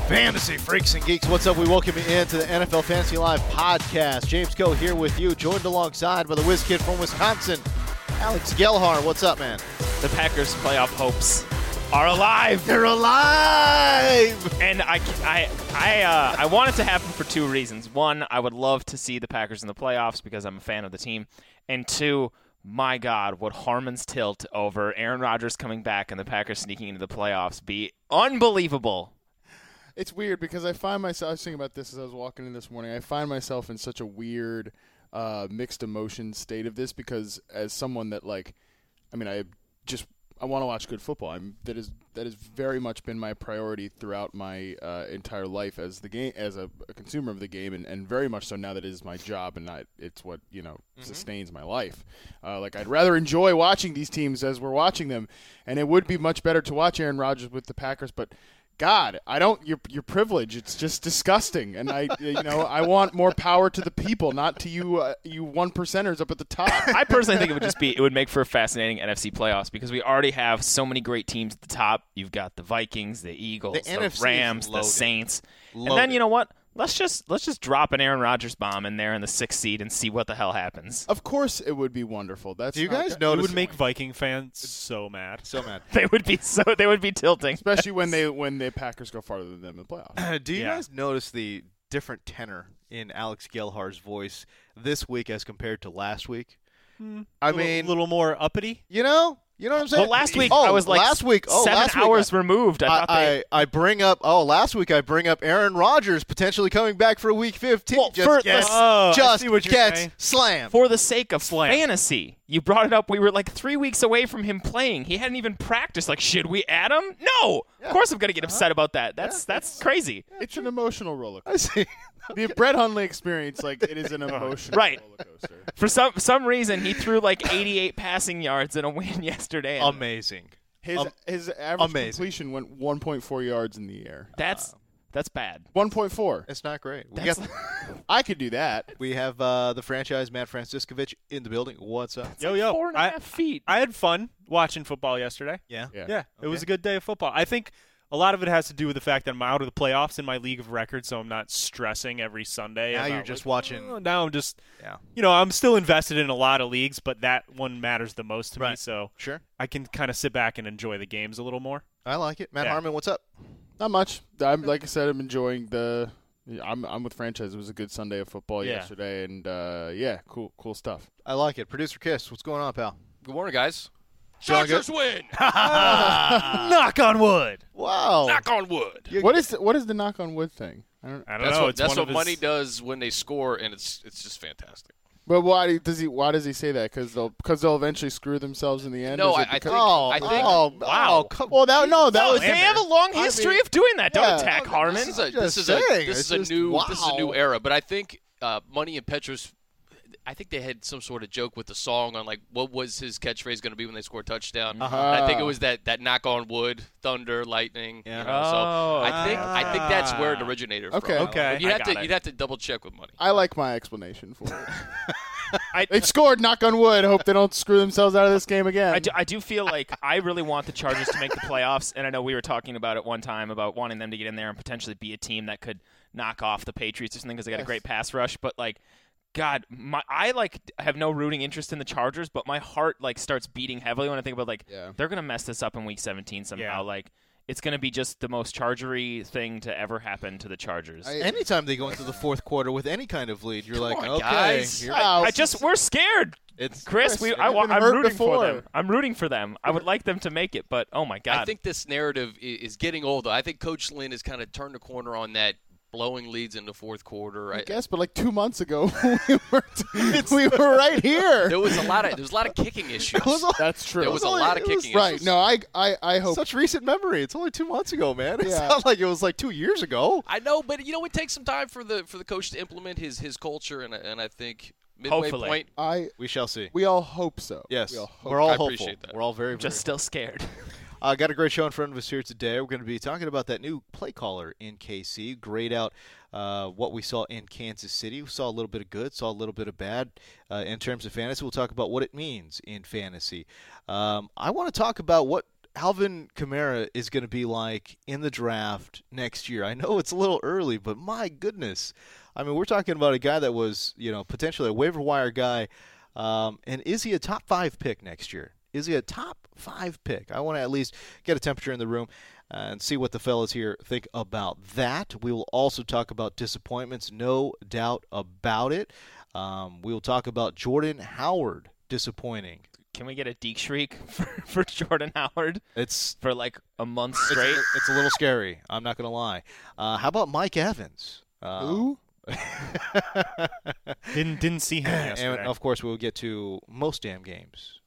Fantasy freaks and geeks, what's up? We welcome you into the NFL Fantasy Live podcast. James Coe here with you, joined alongside by the whiz kid from Wisconsin, Alex Gelhar. What's up, man? The Packers' playoff hopes are alive. They're alive! And I want it to happen for two reasons. One, I would love to see the Packers in the playoffs because I'm a fan of the team. And two, my God, would Harmon's tilt over Aaron Rodgers coming back and the Packers sneaking into the playoffs be unbelievable. It's weird because I find myself, I was thinking about this as I was walking in this morning, I find myself in such a weird mixed emotion state of this because as someone that I want to watch good football. That has very much been my priority throughout my entire life as a consumer of the game, and very much so now that it is my job and it's what sustains my life. I'd rather enjoy watching these teams as we're watching them, and it would be much better to watch Aaron Rodgers with the Packers, but. God, I don't. Your privilege. It's just disgusting, and I want more power to the people, not to you one percenters up at the top. I personally think it would make for a fascinating NFC playoffs because we already have so many great teams at the top. You've got the Vikings, the Eagles, the Rams, the Saints, and then you know what? Let's just drop an Aaron Rodgers bomb in there in the 6th seed and see what the hell happens. Of course, it would be wonderful. Do you guys notice? It would make Viking fans so mad. So mad. They would be tilting, especially when the Packers go farther than them in the playoffs. Do you guys notice the different tenor in Alex Gelhar's voice this week as compared to last week? A little more uppity. You know what I'm saying? Well, last week I was like 7 hours removed. Last week I bring up Aaron Rodgers potentially coming back for Week 15. Well, gets slammed. For the sake of fantasy, you brought it up. We were like 3 weeks away from him playing. He hadn't even practiced. Like, should we add him? No. Yeah. Of course I'm going to get upset about that. That's crazy. It's an emotional roller coaster. I see. The Brett Hundley experience, it is an emotional roller coaster. For some reason, he threw 88 passing yards in a win yesterday. Amazing. His average completion went 1.4 yards in the air. That's bad. 1.4. It's not great. I could do that. We have the franchise Matt Franciscovich in the building. What's up? Yo. 4.5 feet. I had fun watching football yesterday. Yeah. It was a good day of football. I think a lot of it has to do with the fact that I'm out of the playoffs in my league of record, so I'm not stressing every Sunday. Now you're just watching. Now I'm just, I'm still invested in a lot of leagues, but that one matters the most to me. So sure, I can kind of sit back and enjoy the games a little more. I like it. Matt Harmon, what's up? Not much. Like I said, I'm enjoying I'm with franchise. It was a good Sunday of football yesterday, and cool stuff. I like it. Producer Kiss, what's going on, pal? Good morning, guys. Chargers win. Knock on wood. Wow. Knock on wood. What is the knock on wood thing? I don't know. That's what Money does when they score, and it's just fantastic. But why does he say that? Because they'll eventually screw themselves in the end. No, I think. Wow. That was. They have a long history of doing that. Don't attack Harmon. This is a new era. But I think Money and Petros. I think they had some sort of joke with the song on what was his catchphrase going to be when they scored a touchdown. I think it was that knock on wood, thunder, lightning. Yeah. So I think that's where it originated from. Okay. You'd have to double check with Money. I like my explanation for it. They scored, knock on wood. Hope they don't screw themselves out of this game again. I do feel like I really want the Chargers to make the playoffs, and I know we were talking about it one time about wanting them to get in there and potentially be a team that could knock off the Patriots or something because they got a great pass rush. But God, I have no rooting interest in the Chargers, but my heart starts beating heavily when I think about they're gonna mess this up in Week 17 somehow. Yeah. It's gonna be just the most Chargery thing to ever happen to the Chargers. Anytime they go into the fourth quarter with any kind of lead, you're on, guys. We're scared. It's Chris. I'm rooting for them. I'm rooting for them. I would like them to make it, but oh my God. I think this narrative is getting old. I think Coach Lynn has kind of turned the corner on that. Blowing leads in the fourth quarter. I guess, but 2 months ago, we were right here. There was a lot of kicking issues. That's true. There was a lot of kicking issues. Right. No, I hope. Such recent memory. It's only 2 months ago, man. It's not like it was 2 years ago. I know, but it takes some time for the coach to implement his culture, and I think midway point. We shall see. We all hope so. Yes. We're all I hopeful. appreciate that. We're all very, just still scared. Got a great show in front of us here today. We're going to be talking about that new play caller in KC. Grade out what we saw in Kansas City. We saw a little bit of good, saw a little bit of bad in terms of fantasy. We'll talk about what it means in fantasy. I want to talk about Alvin Kamara is going to be like in the draft next year. I know it's a little early, but my goodness. I mean, we're talking about a guy that was, potentially a waiver wire guy. And is he a top 5 pick next year? Is he a top 5 pick? I want to at least get a temperature in the room and see what the fellas here think about that. We will also talk about disappointments, no doubt about it. We will talk about Jordan Howard disappointing. Can we get a Deke shriek for Jordan Howard? It's for like a month straight. It's a little scary. I'm not going to lie. How about Mike Evans? Who? Didn't see him yesterday. And of course, we'll get to most damn games.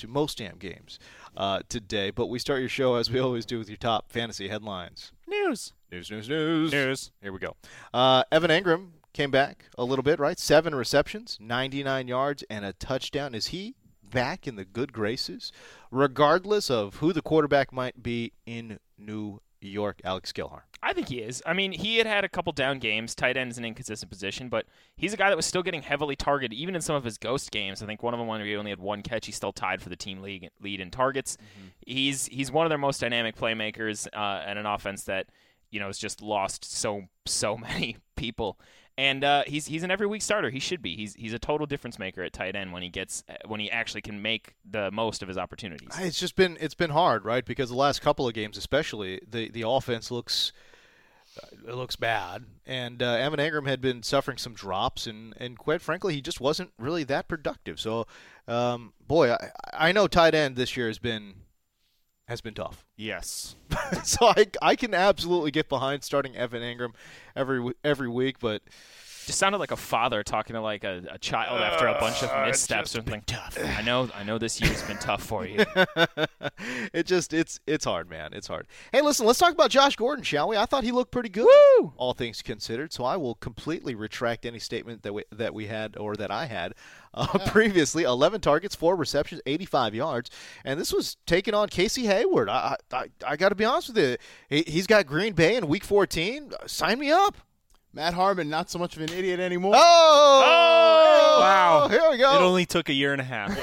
Today. But we start your show as we always do with your top fantasy headlines. News. Here we go. Evan Engram came back a little bit, right? 7 receptions, 99 yards, and a touchdown. Is he back in the good graces, regardless of who the quarterback might be in New York? Alex Gilhar. I think he is. I mean, he had a couple down games. Tight end is an inconsistent position, but he's a guy that was still getting heavily targeted, even in some of his ghost games. I think one of them, when he only had 1 catch, he still tied for the team lead in targets. Mm-hmm. He's one of their most dynamic playmakers, and an offense that has just lost so many people. And he's an every week starter. He should be. He's a total difference maker at tight end when he actually can make the most of his opportunities. It's been hard, right? Because the last couple of games, especially, the offense looks bad, and Evan Engram had been suffering some drops, and quite frankly, he just wasn't really that productive. So, I know tight end this year has been tough. Yes. So I can absolutely get behind starting Evan Engram every week, but just sounded like a father talking to like a child after a bunch of missteps or something. Tough. I know this year's been tough for you. It's hard, man. It's hard. Hey, listen, let's talk about Josh Gordon, shall we? I thought he looked pretty good, all things considered. So I will completely retract any statement that we had or that I had previously. 11 targets, 4 receptions, 85 yards, and this was taking on Casey Hayward. I got to be honest with you. He's got Green Bay in Week 14. Sign me up. Matt Harmon, not so much of an idiot anymore. Oh! Wow. Here we go. It only took a year and a half.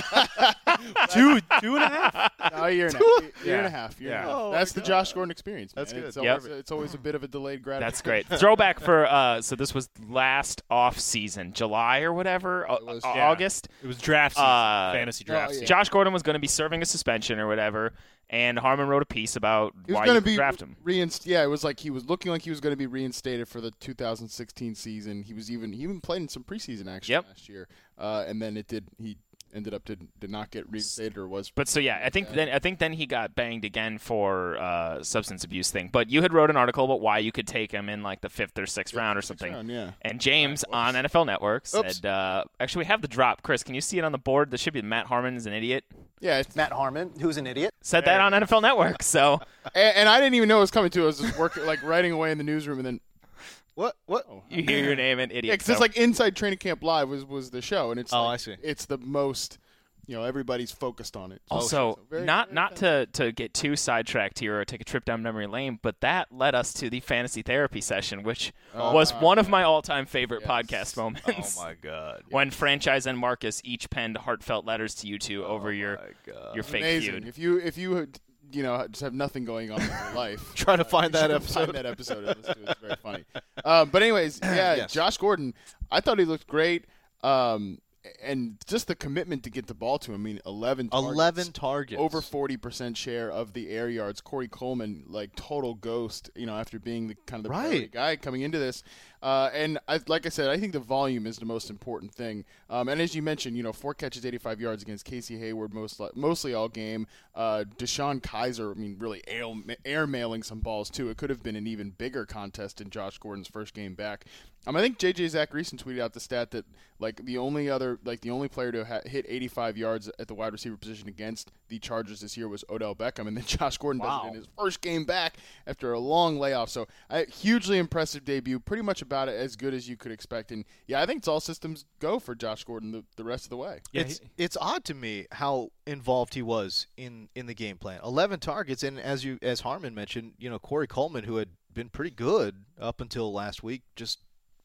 two and a half. No, a year and a half. That's the Josh Gordon experience. Man. That's good. It's always a bit of a delayed gratification. That's great. Throwback for so this was last off season, July or whatever, August. It was draft season, fantasy draft season. Josh Gordon was going to be serving a suspension or whatever, and Harmon wrote a piece about why you could draft him. It was like he was looking like he was going to be reinstated for the 2016 season. He even played in some preseason action last year, and then he ended up did not get reinstated or was. But so I think then he got banged again for substance abuse thing. But you had wrote an article about why you could take him in like the 5th or 6th round or something. And James on NFL Network said, actually we have the drop. Chris, can you see it on the board? This should be Matt Harmon is an idiot. Yeah, it's Matt Harmon, who's an idiot. Said that on NFL Network. So and I didn't even know it was coming to. I was just working writing away in the newsroom, and then. What? Oh, you hear your name and idiot. Yeah, because it's like Inside Training Camp Live was the show, and it's I see. It's the most, everybody's focused on it. Also, not to get too sidetracked here or take a trip down memory lane, but that led us to the fantasy therapy session, which was one of my all-time favorite podcast moments. Oh my God! When Franchise and Marcus each penned heartfelt letters to you two over your fake Amazing. feud. If you just have nothing going on in your life. Try to find that episode. Find that episode. It's very funny. But anyways, yes. Josh Gordon, I thought he looked great. And just the commitment to get the ball to him. I mean, 11 targets. Over 40% share of the air yards. Corey Coleman, total ghost, after being the kind of the priority guy coming into this. And like I said, I think the volume is the most important thing. And as you mentioned, 4 catches, 85 yards against Casey Hayward mostly all game. Deshaun Kaiser, really air-mailing some balls, too. It could have been an even bigger contest in Josh Gordon's first game back. I think J.J. Zachariason tweeted out the stat that the only player to hit 85 yards at the wide receiver position against the Chargers this year was Odell Beckham, and then Josh Gordon does it in his first game back after a long layoff. So hugely impressive debut, pretty much about it as good as you could expect. And I think it's all systems go for Josh Gordon the rest of the way. Yeah, it's odd to me how involved he was in the game plan. 11 targets, and as Harmon mentioned, Corey Coleman, who had been pretty good up until last week, just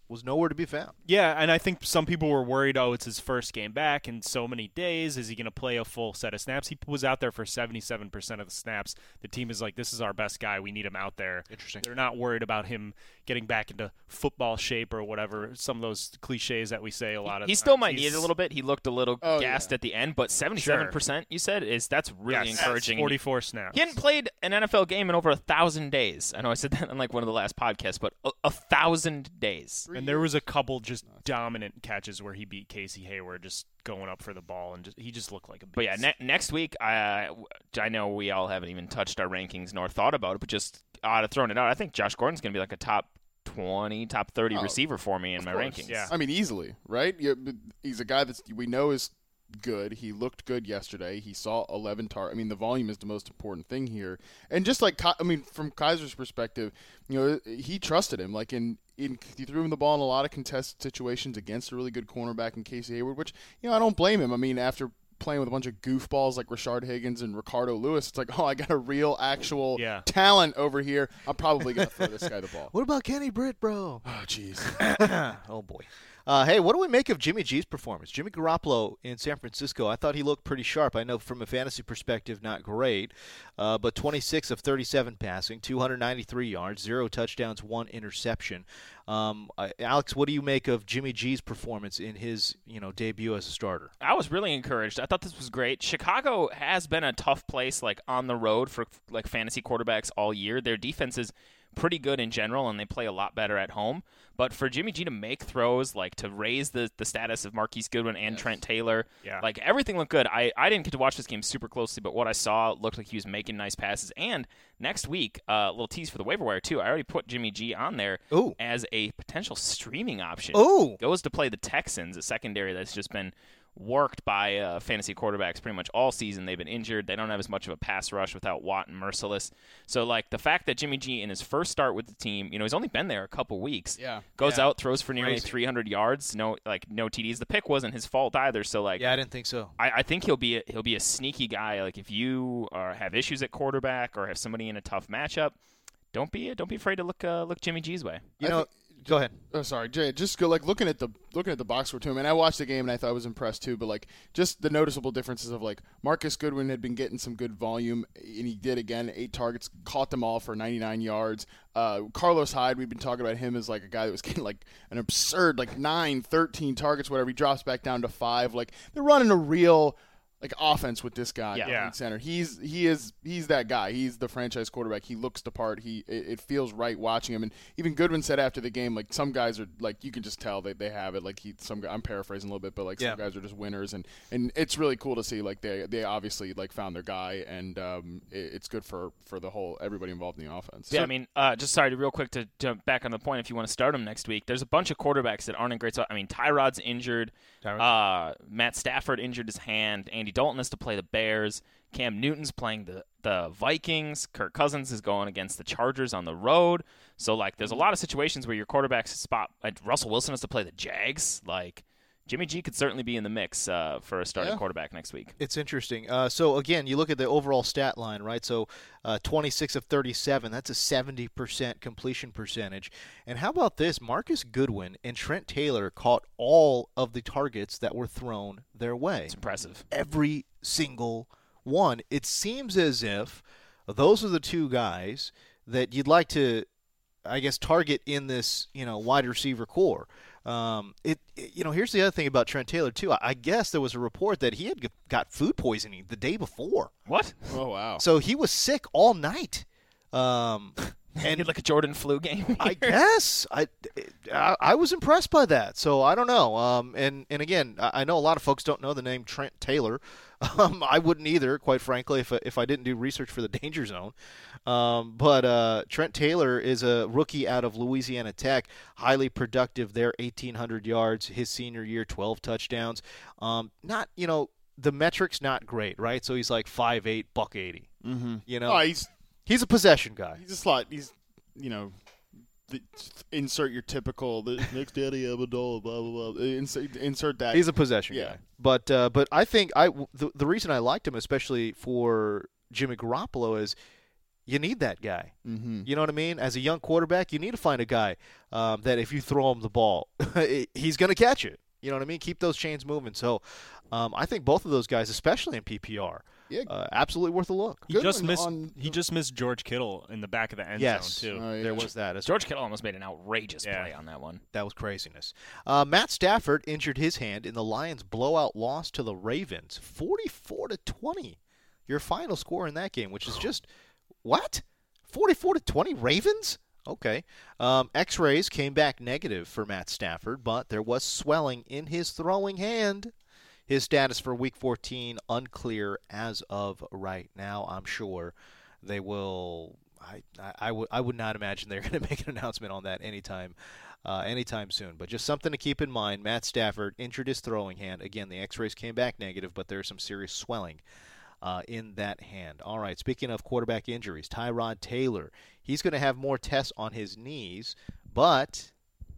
was nowhere to be found. Yeah, and I think some people were worried, it's his first game back in so many days. Is he going to play a full set of snaps? He was out there for 77% of the snaps. The team is like, this is our best guy. We need him out there. Interesting. They're not worried about him getting back into football shape or whatever, some of those cliches that we say a lot of He times. still might need it a little bit. He looked a little gassed yeah. at the end, but 77% you said that's really encouraging. 44 snaps. He hadn't played an NFL game in over 1,000 days. I know I said that in like one of the last podcasts, but 1,000 days. And there was a couple just dominant catches where he beat Casey Hayward just going up for the ball, and he just looked like a beast. But yeah, next week, I know we all haven't even touched our rankings nor thought about it, but just throwing it out, I think Josh Gordon's going to be like a top 20, top 30 receiver for me in my rankings. Yeah. I mean, easily, right? He's a guy that we know is good. He looked good yesterday. He saw 11 targets. I mean, the volume is the most important thing here. And just like, from Kaiser's perspective, he trusted him. Like he threw him the ball in a lot of contested situations against a really good cornerback in Casey Hayward, which, I don't blame him. I mean, after playing with a bunch of goofballs like Rashard Higgins and Ricardo Lewis, it's like, I got a real, actual talent over here. I'm probably going to throw this guy the ball. What about Kenny Britt, bro? Oh, jeez. Oh, boy. Hey, what do we make of Jimmy G's performance? Jimmy Garoppolo in San Francisco, I thought he looked pretty sharp. I know from a fantasy perspective, not great, but 26 of 37 passing, 293 yards, 0 touchdowns, 1 interception. Alex, what do you make of Jimmy G's performance in his debut as a starter? I was really encouraged. I thought this was great. Chicago has been a tough place on the road for like fantasy quarterbacks all year. Their defense is pretty good in general, and they play a lot better at home. But for Jimmy G to make throws, to raise the status of Marquise Goodwin and Trent Taylor, everything looked good. I didn't get to watch this game super closely, but what I saw looked like he was making nice passes. And next week, a little tease for the waiver wire, too. I already put Jimmy G on there as a potential streaming option. Goes to play the Texans, a secondary that's just been worked by fantasy quarterbacks pretty much all season. They've been injured. They don't have as much of a pass rush without Watt and Merciless. So, the fact that Jimmy G in his first start with the team, he's only been there a couple weeks. Goes out, throws for nearly 300 yards. No TDs. The pick wasn't his fault either. So, I didn't think so. I think he'll be a sneaky guy. If you have issues at quarterback or have somebody in a tough matchup, don't be afraid to look Jimmy G's way. Go ahead. Oh, sorry, Jay. Just go looking at the box score too. I watched the game and I thought I was impressed too. But just the noticeable differences of Marcus Goodwin had been getting some good volume, and he did again. 8 targets, caught them all for 99 yards. Carlos Hyde, we've been talking about him as a guy that was getting an absurd 9, 13 targets, whatever. He drops back down to 5. They're running a real offense with this guy in center. He's that guy. He's the franchise quarterback. He looks the part. It feels right watching him. And even Goodwin said after the game, some guys are you can just tell they have it. I'm paraphrasing a little bit, but some guys are just winners, and it's really cool to see they obviously found their guy, and it's good for the whole everybody involved in the offense. Yeah, just sorry, real quick to jump back on the point. If you want to start him next week, there's a bunch of quarterbacks that aren't in great spot. Tyrod's injured. Matt Stafford injured his hand. Andy Dalton has to play the Bears. Cam Newton's playing the Vikings. Kirk Cousins is going against the Chargers on the road. So, there's a lot of situations where your quarterback's spot. Russell Wilson has to play the Jags. Jimmy G could certainly be in the mix for a starting quarterback next week. It's interesting. So, again, you look at the overall stat line, right? So, 26 of 37, that's a 70% completion percentage. And how about this? Marcus Goodwin and Trent Taylor caught all of the targets that were thrown their way. It's impressive. Every single one. It seems as if those are the two guys that you'd like to, target in this, wide receiver core. Here's the other thing about Trent Taylor too. I guess there was a report that he had got food poisoning the day before. What? Oh wow! So he was sick all night. And a Jordan flu game. I guess I was impressed by that. So I don't know. And again, I know a lot of folks don't know the name Trent Taylor. I wouldn't either, quite frankly, if I didn't do research for the Danger Zone. But Trent Taylor is a rookie out of Louisiana Tech, highly productive there, 1,800 yards his senior year, 12 touchdowns. Not the metrics not great, right? So he's 5'8", $180. Mm-hmm. He's a possession guy. He's a slot. He's, insert your typical the next daddy Amendola, blah blah blah. Insert that. He's a possession guy. But I think the reason I liked him, especially for Jimmy Garoppolo, is you need that guy. Mm-hmm. You know what I mean? As a young quarterback, you need to find a guy that if you throw him the ball, he's going to catch it. You know what I mean? Keep those chains moving. So I think both of those guys, especially in PPR, absolutely worth a look. He just missed George Kittle in the back of the end zone, too. There was that. George Kittle almost made an outrageous play on that one. That was craziness. Matt Stafford injured his hand in the Lions' blowout loss to the Ravens, 44-20. Your final score in that game, which is just, what? 44-20 Ravens? Okay. X-rays came back negative for Matt Stafford, but there was swelling in his throwing hand. His status for Week 14 unclear as of right now. I'm sure they will. I would not imagine they're going to make an announcement on that anytime soon. But just something to keep in mind. Matt Stafford injured his throwing hand. Again, the X-rays came back negative, but there's some serious swelling in that hand. All right, speaking of quarterback injuries, Tyrod Taylor, he's going to have more tests on his knees, but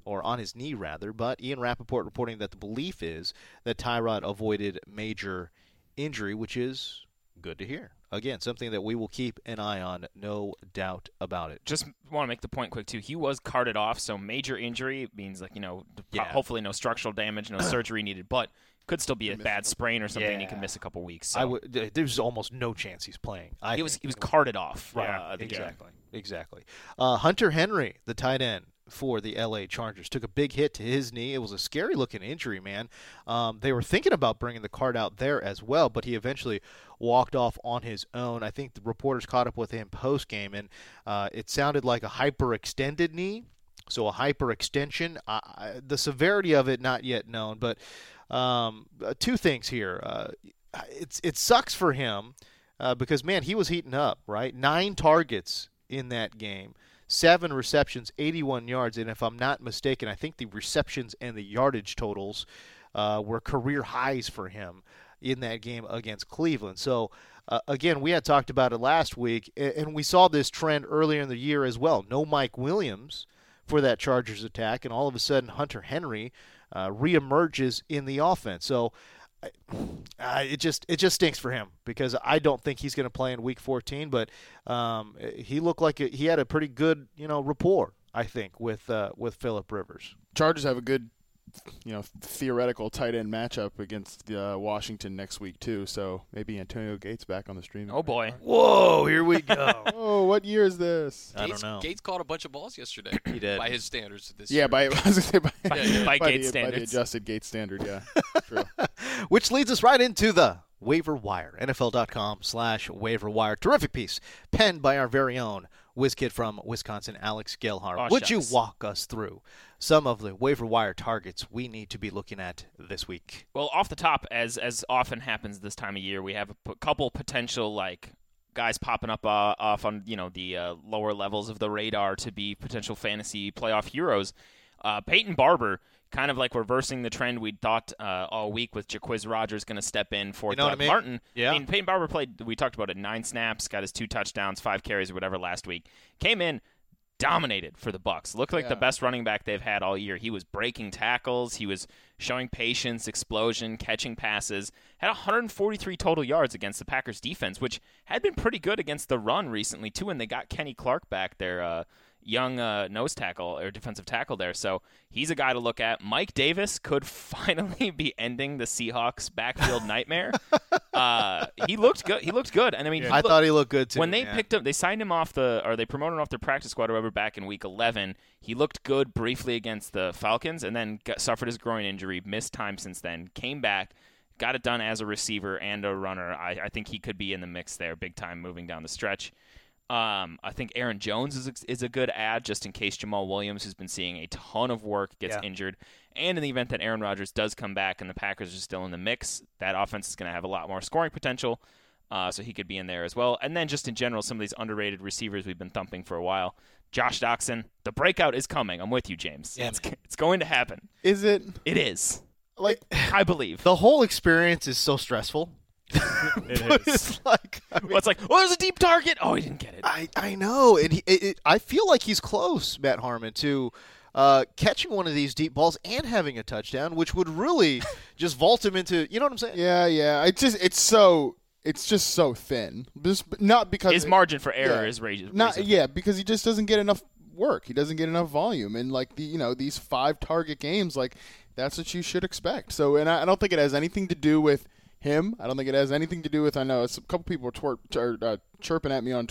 Ian Rappaport reporting that the belief is that Tyrod avoided major injury, which is good to hear. Again, something that we will keep an eye on, no doubt about it. Just want to make the point quick, too. He was carted off, so major injury means, hopefully no structural damage, no surgery needed, but could still be a bad sprain or something, and he could miss a couple weeks. So. There's almost no chance he's playing. He was carted off. Exactly. Hunter Henry, the tight end for the L.A. Chargers, took a big hit to his knee. It was a scary-looking injury, man. They were thinking about bringing the cart out there as well, but he eventually walked off on his own. I think the reporters caught up with him post-game, and it sounded like a hyperextended knee, so a hyperextension. The severity of it, not yet known, but two things here. It sucks for him because, man, he was heating up, right? 9 targets in that game. 7 receptions, 81 yards, and if I'm not mistaken, I think the receptions and the yardage totals were career highs for him in that game against Cleveland. So, again, we had talked about it last week, and we saw this trend earlier in the year as well. No Mike Williams for that Chargers attack, and all of a sudden Hunter Henry reemerges in the offense. So, it just stinks for him because I don't think he's going to play in Week 14. But he looked like he had a pretty good rapport, I think, with Phillip Rivers. Chargers have a good theoretical tight end matchup against Washington next week too. So maybe Antonio Gates back on the stream. Oh boy! Whoa! Here we go. Oh, what year is this? I don't know. Gates caught a bunch of balls yesterday. He did by his standards this year. By Gates standards. By the adjusted Gates standard. Yeah. True. Which leads us right into the waiver wire. NFL.com/waiver-wire. Terrific piece penned by our very own whiz kid from Wisconsin, Alex Gelhart. Would you walk us through some of the waiver wire targets we need to be looking at this week? Well, off the top, as often happens this time of year, we have a couple potential guys popping up off on the lower levels of the radar to be potential fantasy playoff heroes. Peyton Barber, kind of like reversing the trend we'd thought all week with Jacquizz Rodgers going to step in for Doug Martin. Yeah. I mean, Peyton Barber played, we talked about it, 9 snaps, got his 2 touchdowns, 5 carries or whatever last week. Came in, dominated for the Bucs. Looked like the best running back they've had all year. He was breaking tackles. He was showing patience, explosion, catching passes. Had 143 total yards against the Packers defense, which had been pretty good against the run recently, too, and they got Kenny Clark back there, young nose tackle or defensive tackle there. So he's a guy to look at. Mike Davis could finally be ending the Seahawks backfield nightmare. He looked good. And I mean, I thought he looked good too. When they picked him, they signed him off they promoted him off their practice squad or whatever back in week 11. He looked good briefly against the Falcons and then suffered his groin injury, missed time since then, came back, got it done as a receiver and a runner. I think he could be in the mix there big time moving down the stretch. I think Aaron Jones is a good add just in case Jamal Williams, who's been seeing a ton of work, gets injured. And in the event that Aaron Rodgers does come back and the Packers are still in the mix, that offense is going to have a lot more scoring potential, so he could be in there as well. And then just in general, some of these underrated receivers we've been thumping for a while. Josh Doxson, the breakout is coming. I'm with you, James. Yeah. It's going to happen. Is it? It is. I believe. The whole experience is so stressful. It is. It's like, there's a deep target. Oh, he didn't get it. I know, and I feel like he's close, Matt Harmon, to catching one of these deep balls and having a touchdown, which would really just vault him into. You know what I'm saying? Yeah. It's so it's just so thin. Not because his margin for error is raised. Because he just doesn't get enough work. He doesn't get enough volume, and like these 5 target games, like that's what you should expect. So, and I don't think it has anything to do with him. I don't think it has anything to do with. I know a couple people are chirping at me on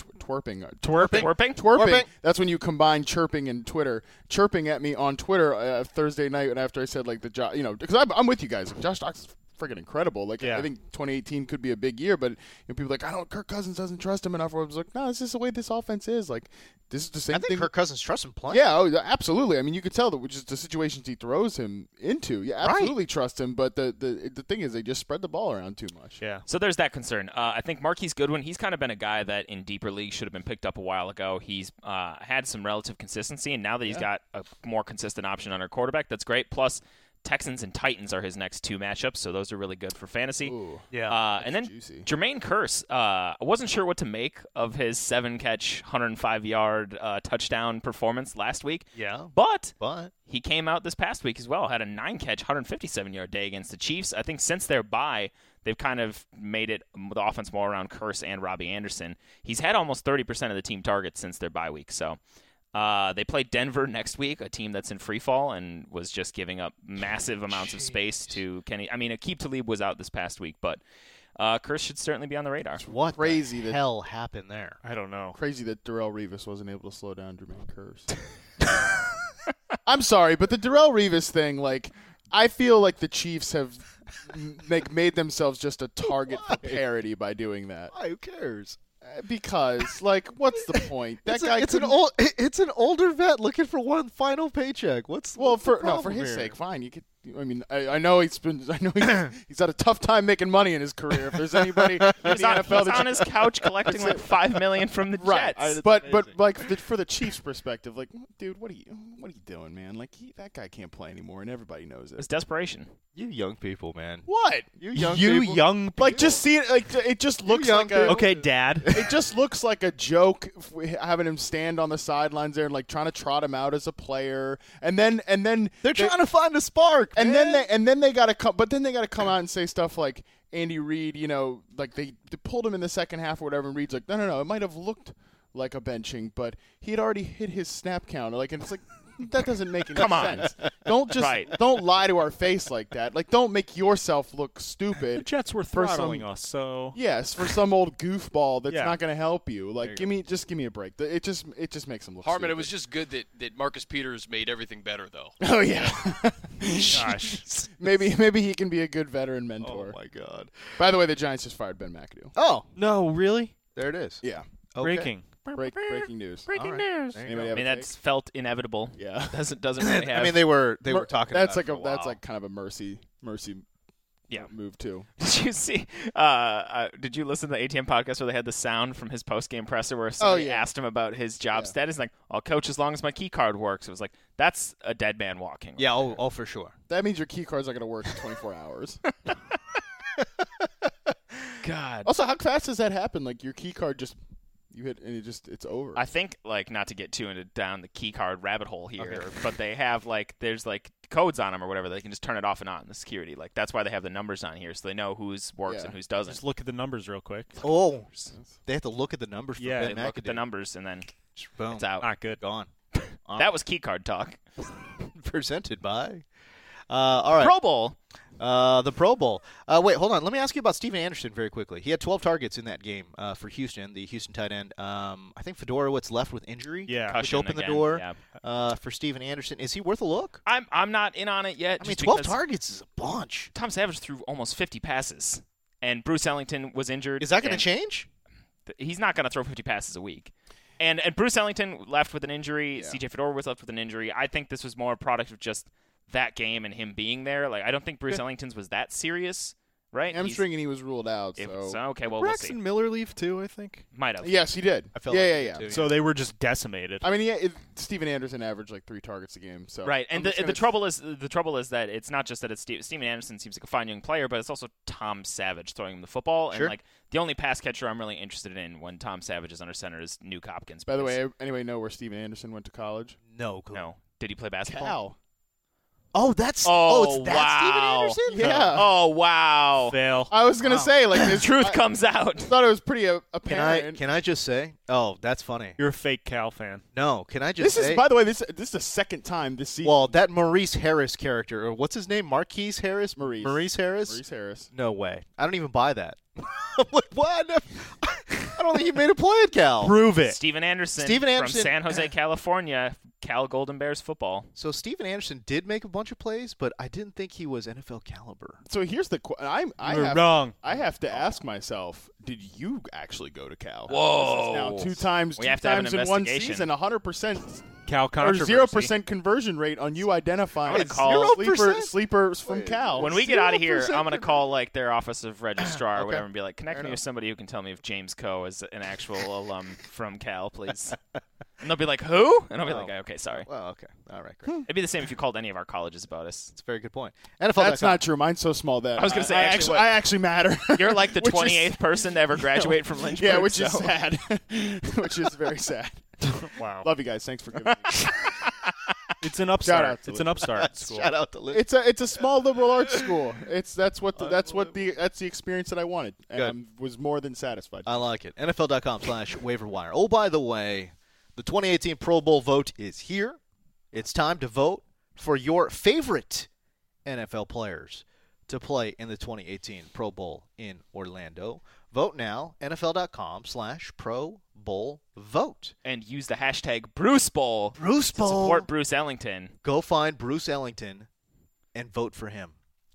twerping. That's when you combine chirping and Twitter. Chirping at me on Twitter Thursday night, and after I said like because I'm with you guys. Josh Docks is freaking incredible. Like I think 2018 could be a big year, but people are like, Kirk Cousins doesn't trust him enough. I was like, no, this is the way this offense is. Like this is the same thing. I think Kirk Cousins trusts him playing. Yeah, absolutely. I mean, you could tell that which is the situations he throws him into. Yeah, absolutely trust him. But the thing is, they just spread the ball around too much. Yeah. So there's that concern. I think Marquise Goodwin, he's kind of been a guy that in deeper leagues should have been picked up a while ago. He's had some relative consistency, and now that he's got a more consistent option on our quarterback, that's great. Plus, Texans and Titans are his next 2 matchups, so those are really good for fantasy. Ooh, and then juicy. Jermaine Kearse, I wasn't sure what to make of his 7-catch, 105-yard touchdown performance last week. Yeah. But he came out this past week as well, had a 9-catch, 157-yard day against the Chiefs. I think since their bye, they've kind of made it the offense more around Kearse and Robbie Anderson. He's had almost 30% of the team targets since their bye week, so... they play Denver next week, a team that's in free fall and was just giving up massive amounts of space to Kenny. I mean, Aqib Talib was out this past week, but Kearse should certainly be on the radar. What crazy the hell happened there? I don't know. Crazy that Darrelle Revis wasn't able to slow down Jermaine Kearse. I'm sorry, but the Darrelle Revis thing, like, I feel like the Chiefs have made themselves just a target for parody by doing that. Why? Who cares? Because, like, what's the point? That guy. It's an older vet looking for one final paycheck. For his sake, fine. You could. I mean, I know he's had a tough time making money in his career. If there's anybody in the NFL he's on his couch collecting like $5 million from the Jets. But like for the Chiefs' perspective, like, dude, what are you doing, man? Like that guy can't play anymore, and everybody knows it. It's desperation. You young people, man. What? You young people. Like, just see it. Like, it just looks like a. Okay, Dad. It just looks like a joke having him stand on the sidelines there and like trying to trot him out as a player, and then they're trying to find a spark. And then they got to come, but then they got to come out and say stuff like Andy Reid, like they pulled him in the second half or whatever, and Reid's like, no, it might have looked like a benching, but he had already hit his snap count. Like, and it's like that doesn't make any sense. Don't lie to our face like that. Like, don't make yourself look stupid. The Jets were throttling us, so yes, for some old goofball that's not going to help you. Like, give me a break. It just makes him look Harmon, stupid. it was just good that Marcus Peters made everything better, though. Oh yeah. gosh. Maybe he can be a good veteran mentor. Oh my God. By the way, the Giants just fired Ben McAdoo. Oh, No, really? there it is. Yeah. Okay. Breaking. Breaking news. Breaking All right. news. There you Anybody go. have I mean, a that's felt inevitable. Yeah. Doesn't really have. I mean, they were talking. That's about like it for a that's while. like kind of a mercy move too. Did you see? Did you listen to the ATM podcast where they had the sound from his post-game presser where somebody asked him about his job status? Like, I'll coach as long as my key card works. It was like, that's a dead man walking. Yeah. Oh, for sure. That means your key card's not going to work in 24 hours. God. Also, how fast does that happen? Like, your key card just you hit and it's over. I think, like, not to get too down the key card rabbit hole here, but they have there's codes on them or whatever. They can just turn it off and on, the security. Like, that's why they have the numbers on here, so they know whose works and whose doesn't. Just look at the numbers real quick. Oh, they have to look at the numbers. For Yeah, Ben They look at the McAdoo. numbers and then Boom. it's out. Not good. Gone. That was key card talk. Presented by. All right. Pro Bowl. The Pro Bowl. Wait, hold on. Let me ask you about Steven Anderson very quickly. He had 12 targets in that game for Houston, the Houston tight end. I think Fedorowicz left with injury. Yeah. Which Cushion opened again, the door yeah. for Steven Anderson. Is he worth a look? I'm not in on it yet. I mean, just 12 because targets is a bunch. Tom Savage threw almost 50 passes, and Bruce Ellington was injured. Is that going to change? He's not going to throw 50 passes a week. And Bruce Ellington left with an injury. C.J. Fedorowicz left with an injury. I think this was more a product of just that game and him being there. Like, I don't think Bruce Ellington's was that serious, right? Hamstring, and he was ruled out. Okay, well, Braxton we'll see. Miller leave too, I think. Might have. Yes, he did. I felt yeah. like too, So they were just decimated. I mean, Steven Anderson averaged like 3 targets a game. So Right, and the trouble is that it's not just that it's Steven Anderson seems like a fine young player, but it's also Tom Savage throwing him the football. Sure. And like the only pass catcher I'm really interested in when Tom Savage is under center is Nuke Hopkins. By the way, anybody know where Steven Anderson went to college? No clue. no, did he play basketball? Cal. it's wow. Steven Anderson? Yeah. Oh, wow. Fail. I was going to say, like, The truth comes out. I thought it was pretty apparent. Can I just say? Oh, that's funny. You're a fake Cal fan. No, can I just This say? is, by the way, this is the second time this season. Well, that Maurice Harris character, or what's his name? Marquise Harris? Maurice Harris? Maurice Harris. No way. I don't even buy that. I'm like, what? I don't think he made a play at Cal. Prove it. Steven Anderson Steven from San Jose, California, Cal Golden Bears football. So Steven Anderson did make a bunch of plays, but I didn't think he was NFL caliber. So here's the You're wrong. I have to ask myself, did you actually go to Cal? Whoa. Now, two times We have to have an in one investigation. season, 100% Cal or controversy. 0% conversion rate on you identifying I'm gonna call- sleepers from Cal. When we get out of here, 0% I'm going to call like their office of registrar or Okay. whatever and be like, connect me with somebody who can tell me if James Coe is an actual alum from Cal, please. And they'll be like, who? And I'll be like, okay, sorry. Well, okay. All right, great. It'd be the same if you called any of our colleges about us. That's a very good point. NFL.com. That's not true. Mine's so small that I was gonna say, actually, I actually matter. You're like the Which is- 28th person to ever graduate from Lynchburg. Yeah, which is so- sad. Which is very sad. Wow. Love you guys. Thanks for giving me. It's an upstart. out to It's an upstart school. Shout out to Liz. It's a small liberal arts school. That's the experience that I wanted, and I was more than satisfied. I like it. NFL.com/waiver wire. Oh, by the way, the 2018 Pro Bowl vote is here. It's time to vote for your favorite NFL players to play in the 2018 Pro Bowl in Orlando. Vote now. NFL.com/Pro Bowl vote. And use the hashtag Bruce Bowl Bruce to Bowl. support Bruce Ellington. Go find Bruce Ellington and vote for him.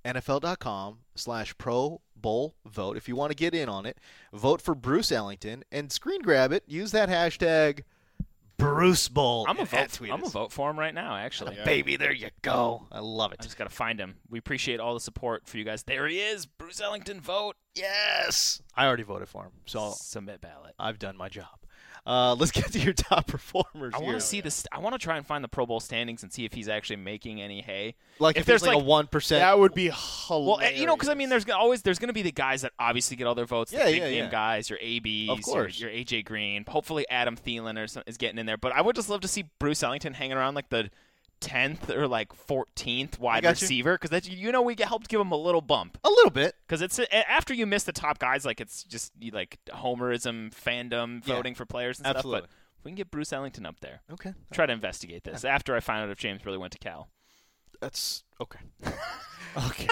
NFL.com/Pro Bowl vote. If you want to get in on it, vote for Bruce Ellington and screen grab it. Use that hashtag Bruce Bowl. I'm and gonna at tweet vote. I'm us. gonna vote for him right now. Actually, Baby, there you go. I love I it. just gotta find him. We appreciate all the support for you guys. There he is, Bruce Ellington. Vote. Yes. I already voted for him, so Submit ballot. I've done my job. Let's get to your top performers I here. want to see this. I want to try and find the Pro Bowl standings and see if he's actually making any hay. Like if there's like a 1%. That would be hilarious. Well, because I mean, there's going to be the guys that obviously get all their votes. Yeah, the big yeah, name yeah. guys, your ABs, Of course. your AJ Green. Hopefully, Adam Thielen is getting in there. But I would just love to see Bruce Ellington hanging around like the 10th or like 14th wide got you. receiver because that's we helped give him a little bump. a little bit. Because it's after you miss the top guys, like it's just like homerism, fandom, Yeah. voting for players and Absolutely. stuff. But if we can get Bruce Ellington up there. Okay. Try to investigate this after I find out if James really went to Cal. That's okay. Okay.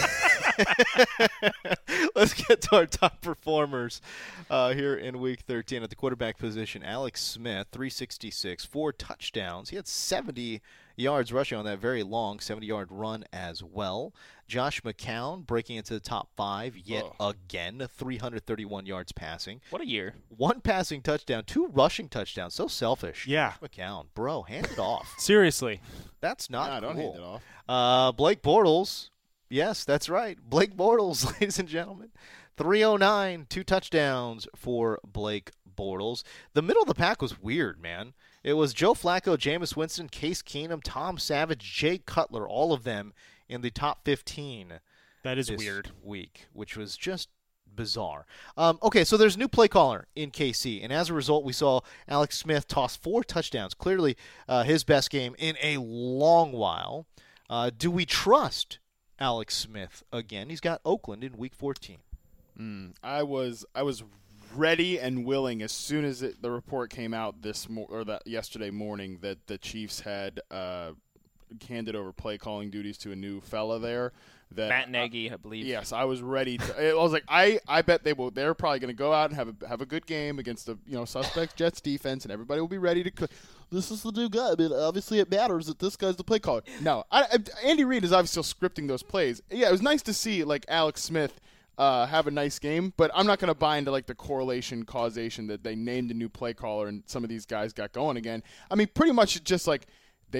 Let's get to our top performers here in Week 13 at the quarterback position. Alex Smith, 366, 4 touchdowns. He had 70 yards rushing on that very long 70-yard run as well. Josh McCown breaking into the top 5 yet again, 331 yards passing. What a year. 1 passing touchdown, 2 rushing touchdowns. So selfish. Yeah. Josh McCown, bro, hand it off. Seriously. That's not Nah, cool. don't hand it off. Blake Bortles. Yes, that's right. Blake Bortles, ladies and gentlemen. 309, 2 touchdowns for Blake Bortles. The middle of the pack was weird, man. It was Joe Flacco, Jameis Winston, Case Keenum, Tom Savage, Jay Cutler, all of them in the top 15 That is this weird. week, which was just bizarre. Okay, so there's a new play caller in KC, and as a result, we saw Alex Smith toss 4 touchdowns. Clearly his best game in a long while. Do we trust Alex Smith again? He's got Oakland in Week 14. I was ready and willing as soon as the report came out yesterday morning that the Chiefs had handed over play calling duties to a new fella there. That Matt Nagy, I believe. Yes, I was ready to. I was like, I bet they will. They're probably going to go out and have a good game against the suspect Jets defense, and everybody will be ready to. This is the new guy. I mean, obviously, it matters that this guy's the play caller. No, Andy Reid is obviously still scripting those plays. Yeah, it was nice to see like Alex Smith have a nice game, but I'm not going to buy into like the correlation causation that they named a new play caller and some of these guys got going again. I mean, pretty much it's just like. They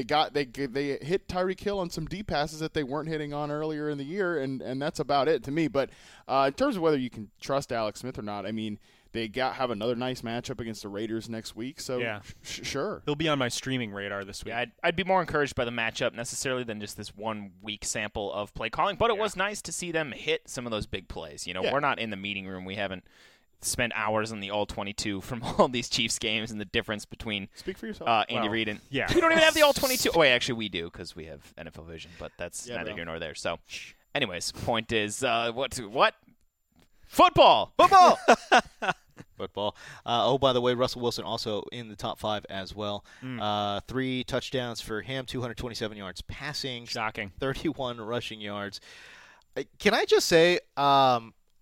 hit Tyreek Hill on some deep passes that they weren't hitting on earlier in the year, and that's about it to me. But in terms of whether you can trust Alex Smith or not, I mean, they have another nice matchup against the Raiders next week. So Yeah. Sure. He'll be on my streaming radar this week. Yeah, I'd be more encouraged by the matchup necessarily than just this 1 week sample of play calling. But it was nice to see them hit some of those big plays. Yeah. We're not in the meeting room. We haven't spend hours on the All-22 from all these Chiefs games and the difference between Speak for yourself. Andy Reid and yeah. we don't even have the All-22. Oh, wait, actually we do because we have NFL Vision, but that's neither bro. here nor there. So, anyways, point is what? Football. Football. Oh, by the way, Russell Wilson also in the top 5 as well. 3 touchdowns for him, 227 yards passing, Shocking. 31 rushing yards. Can I just say, I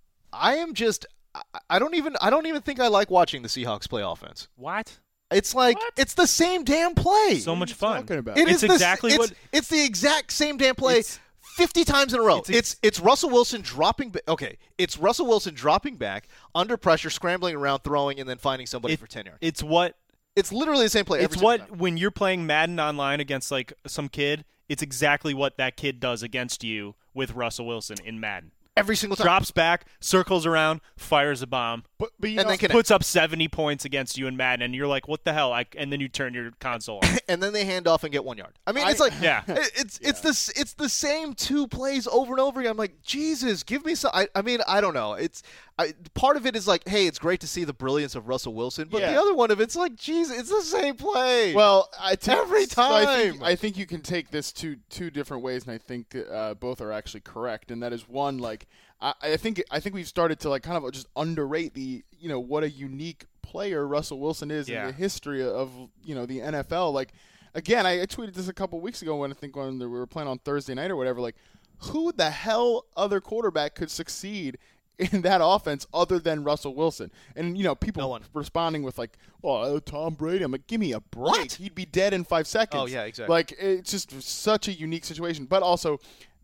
don't even think I like watching the Seahawks play offense. What? It's like it's the same damn play. So much fun. Talking about? It It's is exactly what. It's the exact same damn play. It's- 50 times in a row. It's It's Russell Wilson dropping. Okay, it's Russell Wilson dropping back under pressure, scrambling around, throwing, and then finding somebody for 10 yards. It's what. It's literally the same play. It's what when you're playing Madden online against like some kid. It's exactly what that kid does against you with Russell Wilson in Madden. every single time. Drops back, circles around, fires a bomb, But you And know, then connect. puts up 70 points against you in Madden, and you're like, "What the hell?" And then you turn your console off. And then they hand off and get 1 yard. I mean, it's like Yeah. it's the same 2 plays over and over again. I'm like, Jesus, give me some. I mean, I don't know. Part of it is like, hey, it's great to see the brilliance of Russell Wilson, but Yeah. the other one of it's like, Jesus, it's the same play. Well, Every so time. I think you can take this two different ways, and I think both are actually correct. And that is one, like I think we've started to like kind of just underrate what a unique player Russell Wilson is in the history of the NFL. Like again, I tweeted this a couple weeks ago when we were playing on Thursday night or whatever. Like, who the hell other quarterback could succeed in that offense other than Russell Wilson? And people No one. responding with like, "Oh, Tom Brady." I'm like, "Give me a break. What? He'd be dead in 5 seconds." Oh, yeah, exactly. Like, it's just such a unique situation. But also,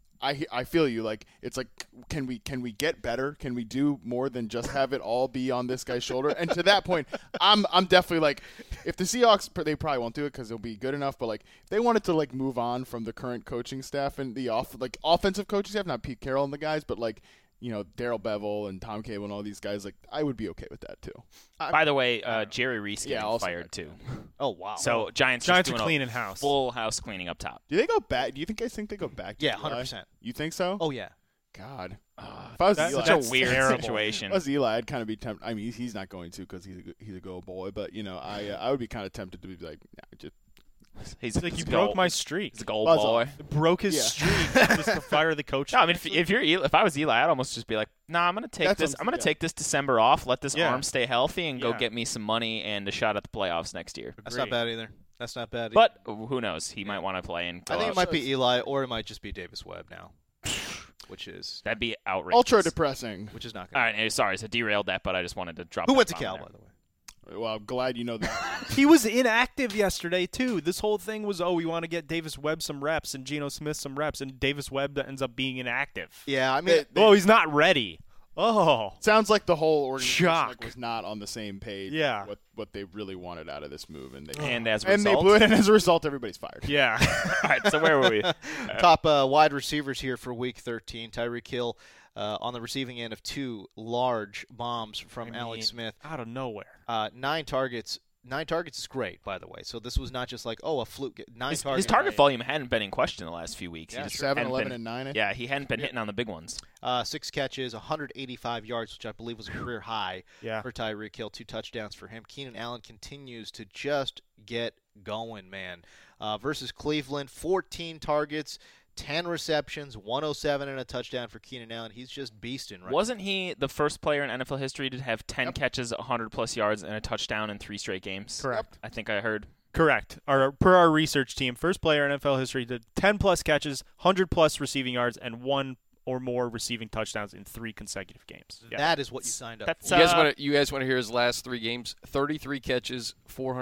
I feel you. Like, it's like, can we get better? Can we do more than just have it all be on this guy's shoulder? And to that point, I'm definitely like, if the Seahawks, they probably won't do it because they'll be good enough. But like, if they wanted to like move on from the current coaching staff and the offensive coaching staff, not Pete Carroll and the guys, but like, Darryl Bevel and Tom Cable and all these guys, like, I would be okay with that too. By the way, Jerry Reese getting also fired that too. oh wow. So Giants are just doing cleaning a house. full house cleaning up top. Do they go back? Do you think they go back to Yeah, Eli? 100%. You think so? Oh yeah. God. If I was That's Eli, Such a That's weird terrible. situation. If I was Eli, I'd kind of be tempted. I mean, he's not going to because he's a go boy. But I would be kind of tempted to be like, nah, just He's Like, you he's a broke goal- my streak. He's a goal Buzz boy. off. Broke his Yeah. streak just to fire the coach. No, I mean if I was Eli, I'd almost just be like, nah, I'm gonna take That's this. what I'm gonna yeah. take this December off. Let this Yeah. arm stay healthy and go Yeah. get me some money and a shot at the playoffs next year. That's not bad either. That's not bad. But who knows? He might want to play and go I think out. it might be Eli, or it might just be Davis Webb now, which is That'd be outrageous. ultra depressing. which is not All good. right, sorry, so derailed that, but I just wanted to drop. Who that went to bomb Cal, there. by the way? Well, I'm glad you know that. He was inactive yesterday too. This whole thing was, we want to get Davis Webb some reps and Geno Smith some reps, and Davis Webb ends up being inactive. Yeah, I mean, He's not ready. Oh, Sounds like the whole organization Shock. was not on the same page. Yeah. What they really wanted out of this move, and they And as a and they result, blew it, and as a result, everybody's fired. yeah. all right. So where were we? top wide receivers here for Week 13. Tyreek Hill on the receiving end of 2 large bombs from Alex Smith. Out of nowhere. 9 targets. 9 targets is great, by the way. So this was not just like, a fluke. 9 His targets. target volume hadn't been in question the last few weeks. Yeah, He just 7, hadn't 11, been- and 9. I think. Yeah, he hadn't been hitting on the big ones. 6 catches, 185 yards, which I believe was a career high Yeah. for Tyreek Hill. 2 touchdowns for him. Keenan Allen continues to just get going, man. Versus Cleveland, 14 targets, 10 receptions, 107 and a touchdown for Keenan Allen. He's just beasting right Wasn't he the first player in NFL history to have 10 catches, 100-plus yards, and a touchdown in 3 straight games? Correct. I think I heard. Correct. Per our research team, first player in NFL history to 10-plus catches, 100-plus receiving yards, and 1 or more receiving touchdowns in 3 consecutive games. now. That is what you signed up That's for. You guys want to hear his last 3 games? 33 catches,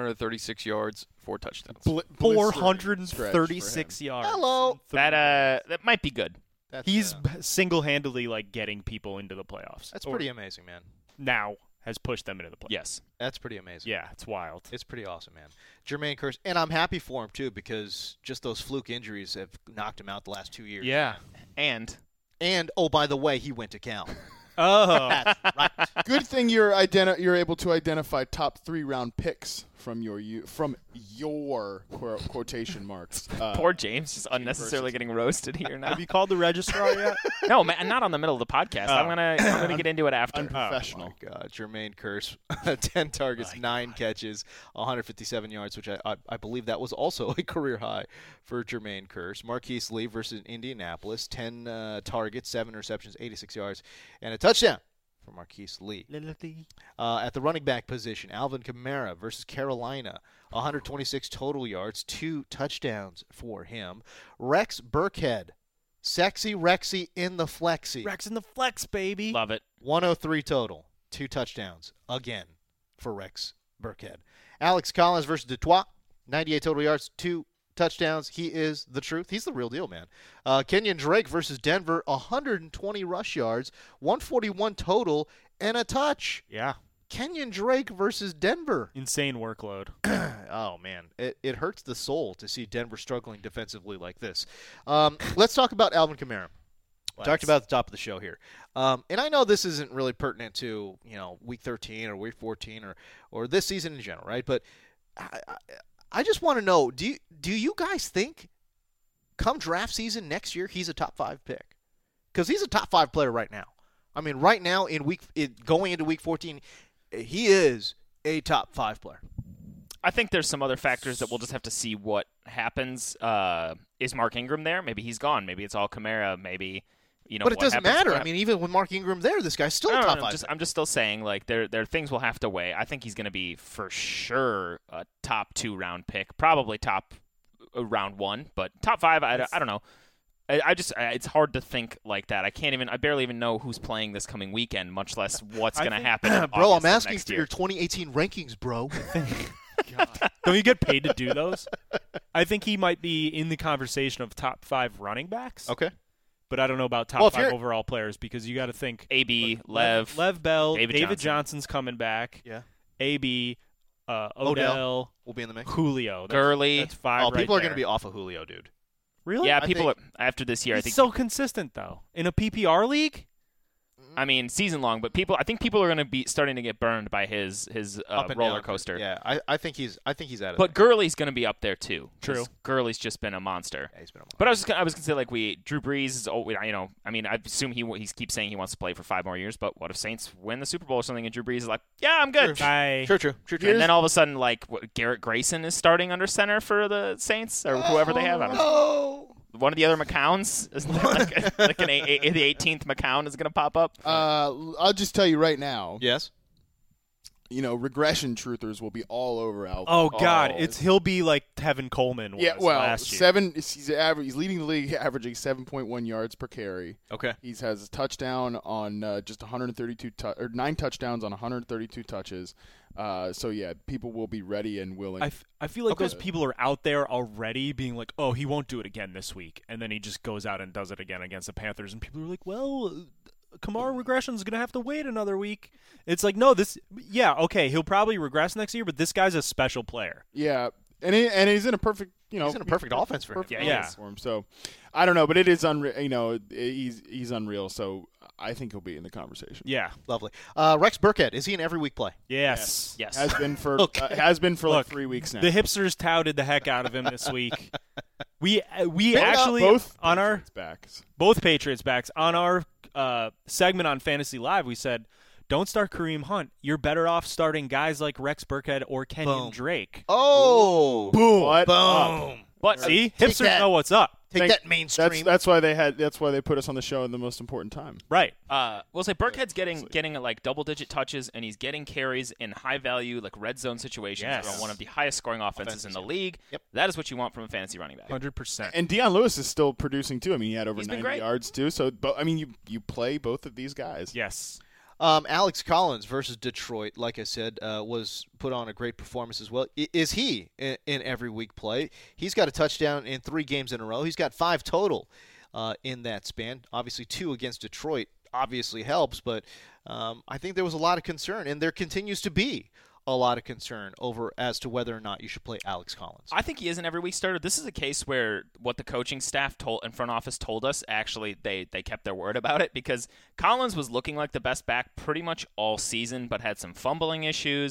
436 yards, 4 touchdowns. 436 yards. Hello. that might be good. That's, He's single-handedly like getting people into the playoffs. that's pretty amazing, man. Now has pushed them into the playoffs. Yes. That's pretty amazing. Yeah, it's wild. It's pretty awesome, man. Jermaine Kearse, and I'm happy for him too because just those fluke injuries have knocked him out the last 2 years. Yeah. And Oh, by the way, he went to Cal. Oh. That's right. Good thing you're able to identify top 3 round picks from your quotation marks. Poor James, just unnecessarily getting roasted here now. Have you called the registrar yet? No, man, not on the middle of the podcast. I'm gonna get into it after. Unprofessional. Oh my God, Jermaine Kearse, 10 targets, 9 catches, 157 yards, which I believe that was also a career high for Jermaine Kearse. Marquise Lee versus Indianapolis, 10 targets, 7 receptions, 86 yards, and a touchdown for Marquise Lee. At the running back position, Alvin Kamara versus Carolina, 126 total yards, 2 touchdowns for him. Rex Burkhead, sexy Rexy in the flexy. Rex in the flex, baby. Love it. 103 total, 2 touchdowns again for Rex Burkhead. Alex Collins versus Detroit, 98 total yards, 2 touchdowns. He is the truth. He's the real deal, man. Kenyon Drake versus Denver, 120 rush yards, 141 total, and a touch. Yeah. Kenyon Drake versus Denver. Insane workload. Oh, man. It hurts the soul to see Denver struggling defensively like this. Let's talk about Alvin Kamara. Talked about at the top of the show here. And I know this isn't really pertinent to, week 13 or week 14 or this season in general, right? But I just want to know, do you guys think come draft season next year he's a top 5 pick? Because he's a top 5 player right now. I mean, right now going into week 14, he is a top 5 player. I think there's some other factors that we'll just have to see what happens. Is Mark Ingram there? Maybe he's gone. Maybe it's all Kamara. Maybe But it doesn't matter. I mean, even with Mark Ingram there, this guy's still a top 5. I'm just still saying, like, there are things we'll have to weigh. I think he's going to be for sure a top 2 round pick, probably top round 1, but top 5. I don't know. It's hard to think like that. I barely even know who's playing this coming weekend, much less what's going to happen. Bro, I'm asking for your 2018 rankings, bro. God. Don't you get paid to do those? I think he might be in the conversation of top 5 running backs. Okay. But I don't know about top 5 overall players because you got to think AB, Lev Bell, David Johnson's coming back. Yeah. AB, Odell will be in the mix. Julio, Gurley. That's 5. People are going to be off of Julio, dude. Really? Yeah, people are, after this year. He's I think so consistent though in a PPR league. I mean, season long, but I think people are going to be starting to get burned by his roller coaster. Yeah, I think he's out of But Gurley's going to be up there too. True. Gurley's just been a monster. Yeah, he's been a monster. But I was going to say, like, Drew Brees is, I mean, I assume he keeps saying he wants to play for 5 more years, but what if Saints win the Super Bowl or something and Drew Brees is like, yeah, I'm good. True. And then all of a sudden, like, Garrett Grayson is starting under center for the Saints or whoever they have. I don't know. One of the other McCowns, isn't there like the 18th McCown is going to pop up? I'll just tell you right now. Yes. Regression truthers will be all over Alvin. Oh God, he'll be like Tevin Coleman was last year. He's leading the league, averaging 7.1 yards per carry. Okay. He has a touchdown on just 132 or 9 touchdowns on 132 touches. So yeah, people will be ready and willing. I feel like those people are out there already being like, oh, he won't do it again this week, and then he just goes out and does it again against the Panthers, and people are like, well, Kamara regression's going to have to wait another week. It's like, no, okay, he'll probably regress next year, but this guy's a special player. Yeah, and he's in a perfect, he's in a perfect offense for him. Yeah. For him. So I don't know, but it is unreal. He's unreal. So I think he'll be in the conversation. Yeah, lovely. Rex Burkhead, is he an every week play? Yes. Has been for like 3 weeks now. The hipsters touted the heck out of him this week. We actually both on our backs. Both Patriots backs on our segment on Fantasy Live, we said, don't start Kareem Hunt. You're better off starting guys like Rex Burkhead or Kenyon Drake. Oh, boom! Boom! But see, hipsters know what's up. Take that mainstream. That's why they put us on the show in the most important time. Right. We'll say Burkhead's getting like double-digit touches, and he's getting carries in high-value, like red zone situations. Yes. On one of the highest-scoring offenses in the league. Yep. That is what you want from a fantasy running back. 100%. And Deion Lewis is still producing too. I mean, he had over He's been 90 great. yards too. So, I mean, you play both of these guys. Yes. Alex Collins versus Detroit, like I said, was put on a great performance as well. Is he in every week play? He's got a touchdown in 3 games in a row. He's got 5 total in that span. Obviously, 2 against Detroit obviously helps, but I think there was a lot of concern, and there continues to be a lot of concern over as to whether or not you should play Alex Collins. I think he is an every week starter. This is a case where what the coaching staff told and front office told us, actually they kept their word about it, because Collins was looking like the best back pretty much all season, but had some fumbling issues.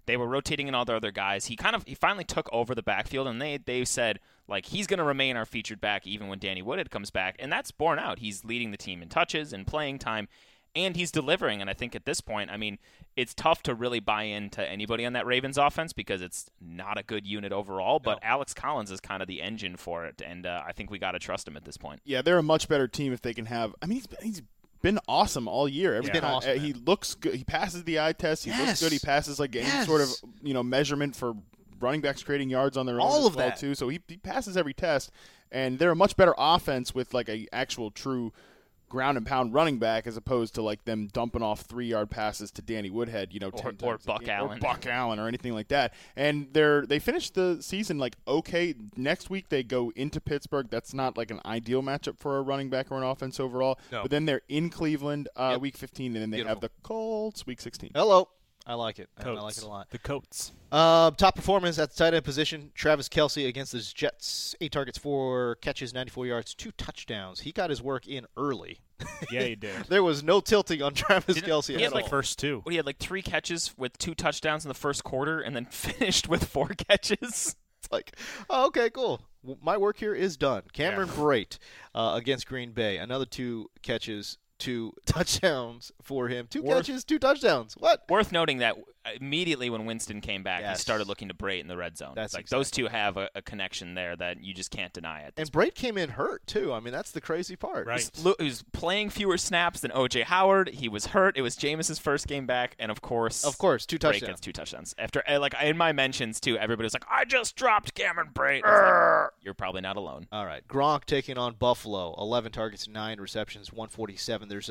they were rotating in all the other guys. He finally took over the backfield, and they said, like, he's going to remain our featured back even when Danny Woodhead comes back, and that's borne out. He's leading the team in touches and playing time, and he's delivering. And I think at this point, I mean, it's tough to really buy into anybody on that Ravens offense because it's not a good unit overall, but Alex Collins is kind of the engine for it, and I think we got to trust him at this point. Yeah, they're a much better team if they can have – I mean, he's been awesome all year. He's been awesome. He looks good. He passes the eye test. He looks good. He passes like any sort of measurement for running backs creating yards on their own all as of well that too. So he passes every test, and they're a much better offense with like a actual true ground and pound running back as opposed to like them dumping off 3-yard passes to Danny Woodhead, or Buck Allen, or Buck Allen, or anything like that. And they finished the season like okay. Next week they go into Pittsburgh. That's not like an ideal matchup for a running back or an offense overall. No. But then they're in Cleveland week 15, and then they have the Colts week 16. Hello. I like it. Coats. I like it a lot. The Coats. Top performance at the tight end position, Travis Kelce against the Jets. 8 targets, 4 catches, 94 yards, 2 touchdowns. He got his work in early. Yeah, he did. There was no tilting on Travis Kelce. He had like first 2. He had like 3 catches with 2 touchdowns in the first quarter and then finished with 4 catches. It's like, oh, okay, cool. My work here is done. Cameron Brate against Green Bay. Another 2 catches, 2 touchdowns for him. 2 catches, 2 touchdowns. What? Worth noting that immediately when Winston came back, he started looking to Brate in the red zone. That's like those two have a connection there that you just can't deny it. And Brate came in hurt, too. I mean, that's the crazy part. Right. He was playing fewer snaps than O.J. Howard. He was hurt. It was Jameis's first game back, and of course, 2 touchdowns. Brate gets 2 touchdowns. After, like, in my mentions, too, everybody was like, I just dropped Cameron Brate. Like, you're probably not alone. All right. Gronk taking on Buffalo. 11 targets, 9 receptions, 147. There's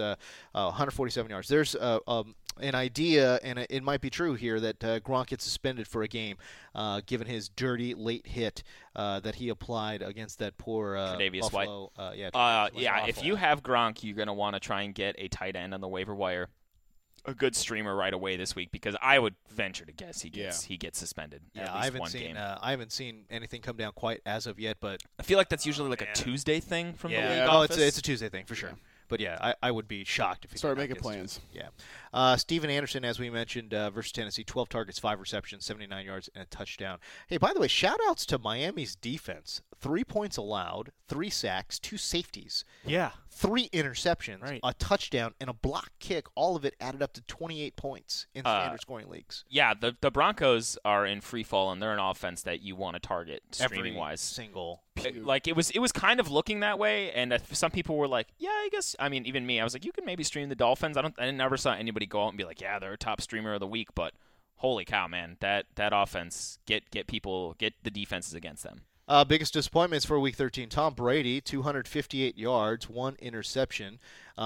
147 yards. There's an idea, and it might be true here, that Gronk gets suspended for a game, given his dirty late hit that he applied against that poor Tre'Davious Buffalo. White. If you have Gronk, you're going to want to try and get a tight end on the waiver wire, a good streamer right away this week, because I would venture to guess he gets suspended. Yeah, at least one game. I haven't seen anything come down quite as of yet, but I feel like that's usually like a Tuesday thing from the league Oh, office. it's a Tuesday thing for sure. Yeah. But yeah, I would be shocked if he start making plans. Yeah, Steven Anderson, as we mentioned, versus Tennessee, 12 targets, 5 receptions, 79 yards, and a touchdown. Hey, by the way, shout outs to Miami's defense. 3 points allowed, 3 sacks, 2 safeties. Yeah. 3 interceptions, right. A touchdown, and a block kick. All of it added up to 28 points in standard scoring leagues. Yeah, the Broncos are in free fall, and they're an offense that you want to target streaming wise. Single. Like it was kind of looking that way, and some people were like, "Yeah, I guess." I mean, even me, I was like, "You can maybe stream the Dolphins." I never saw anybody go out and be like, "Yeah, they're a top streamer of the week." But holy cow, man, that offense get the defenses against them. Biggest disappointments for Week 13. Tom Brady, 258 yards, 1 interception.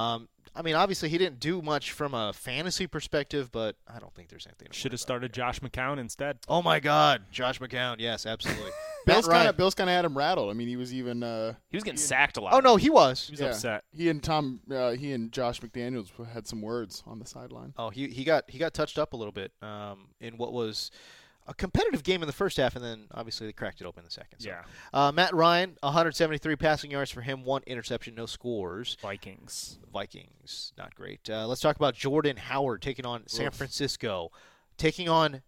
I mean, obviously he didn't do much from a fantasy perspective, but I don't think there's anything. Should have started Josh McCown instead. Oh my God, Josh McCown. Yes, absolutely. Bill's kind of had him rattled. I mean, he was even he was getting sacked a lot. Oh no, he was. He was upset. He and Josh McDaniels had some words on the sideline. Oh, he got touched up a little bit in what was a competitive game in the first half, and then obviously they cracked it open in the second. So. Yeah. Matt Ryan, 173 passing yards for him, 1 interception, no scores. Vikings, not great. Let's talk about Jordan Howard taking on San Francisco. The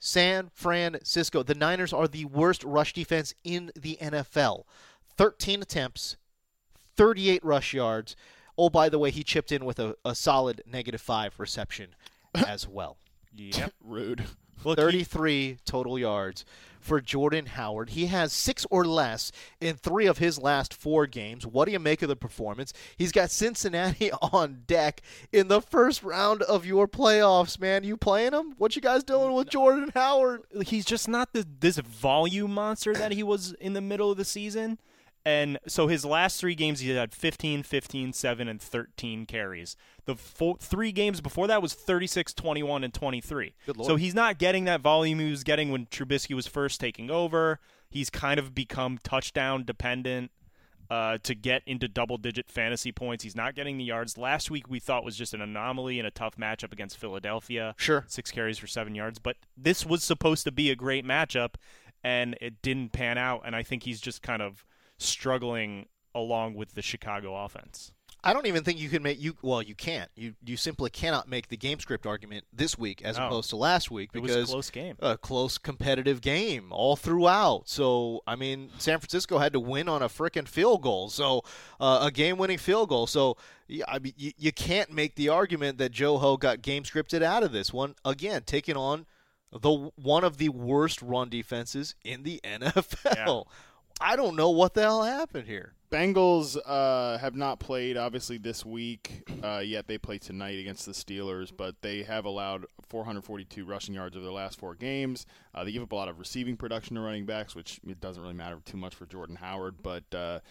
Niners are the worst rush defense in the NFL. 13 attempts, 38 rush yards. Oh, by the way, he chipped in with a solid -5 reception as well. Yep. Rude. 33 total yards for Jordan Howard. He has 6 or less in 3 of his last 4 games. What do you make of the performance? He's got Cincinnati on deck in the first round of your playoffs, man. You playing him? What you guys doing with Jordan Howard? He's just not this volume monster that he was in the middle of the season. And so his last 3 games, he had 15, 15, 7, and 13 carries. The 3 games before that was 36, 21, and 23. Good Lord. So he's not getting that volume he was getting when Trubisky was first taking over. He's kind of become touchdown dependent to get into double-digit fantasy points. He's not getting the yards. Last week we thought was just an anomaly in a tough matchup against Philadelphia. Sure. 6 carries for 7 yards. But this was supposed to be a great matchup, and it didn't pan out. And I think he's just kind of struggling along with the Chicago offense. I don't even think you can you can't. You simply cannot make the game script argument this week as opposed to last week because it was a close game. A close competitive game all throughout. So, I mean, San Francisco had to win on a frickin' field goal. So, a game-winning field goal. So, yeah, I mean, you can't make the argument that Joe Ho got game scripted out of this one. Again, taking on one of the worst run defenses in the NFL. Yeah. I don't know what the hell happened here. Bengals have not played, obviously, this week, yet they play tonight against the Steelers, but they have allowed 442 rushing yards over their last 4 games. They give up a lot of receiving production to running backs, which it doesn't really matter too much for Jordan Howard, but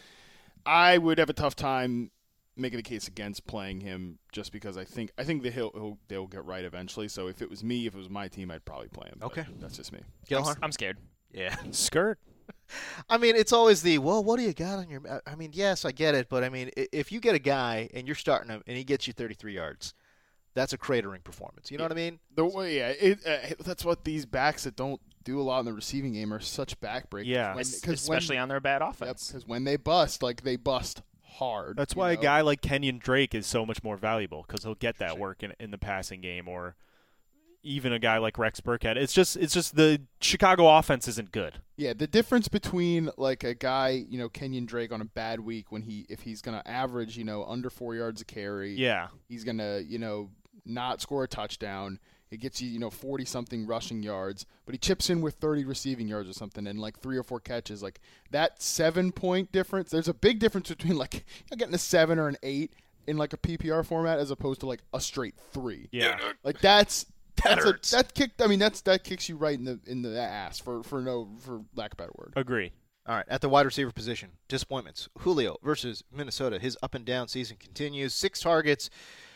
I would have a tough time making the case against playing him just because I think that they'll get right eventually. So if it was my team, I'd probably play him. Okay. That's just me. I'm scared. Yeah. Skirt. I mean, it's always what do you got on your – I mean, yes, I get it. But, I mean, if you get a guy and you're starting him and he gets you 33 yards, that's a cratering performance. You know what I mean? That's what these backs that don't do a lot in the receiving game are such backbreakers. Yeah. Especially on their bad offense. Because when they bust, they bust hard. That's why a guy like Kenyon Drake is so much more valuable because he'll get that work in the passing game, or – even a guy like Rex Burkhead. It's just the Chicago offense isn't good. Yeah, the difference between like a guy, Kenyon Drake on a bad week if he's going to average, under 4 yards a carry. Yeah. He's going to, not score a touchdown. It gets you, 40-something rushing yards, but he chips in with 30 receiving yards or something and like 3 or 4 catches. Like that 7-point difference, there's a big difference between like getting a 7 or an 8 in like a PPR format as opposed to like a straight 3. Yeah. Like that kicks you right in the ass for lack of a better word. Agree. All right, at the wide receiver position, disappointments. Julio versus Minnesota. His up and down season continues. 6 targets,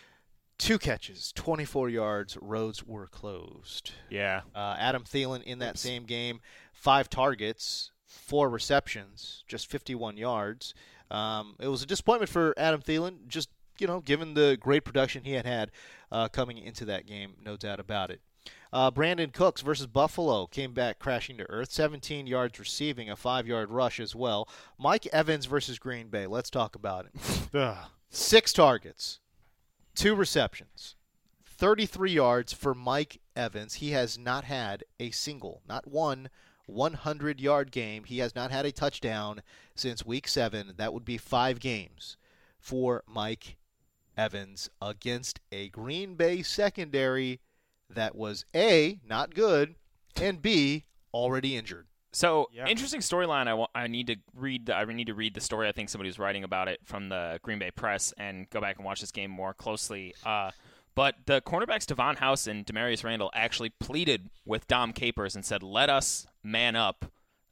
2 catches, 24 yards. Roads were closed. Yeah. Adam Thielen in that same game, 5 targets, 4 receptions, just 51 yards. It was a disappointment for Adam Thielen, just given the great production he had coming into that game, no doubt about it. Brandon Cooks versus Buffalo came back crashing to earth. 17 yards receiving, a 5-yard rush as well. Mike Evans versus Green Bay. Let's talk about it. 6 targets, 2 receptions, 33 yards for Mike Evans. He has not had a single, not one, 100-yard game. He has not had a touchdown since Week 7. That would be 5 games for Mike Evans against a Green Bay secondary that was A, not good, and B, already injured. So, interesting storyline. I need to read the story. I think somebody was writing about it from the Green Bay Press and go back and watch this game more closely. But the cornerbacks Devon House and Demarius Randall actually pleaded with Dom Capers and said, "Let us man up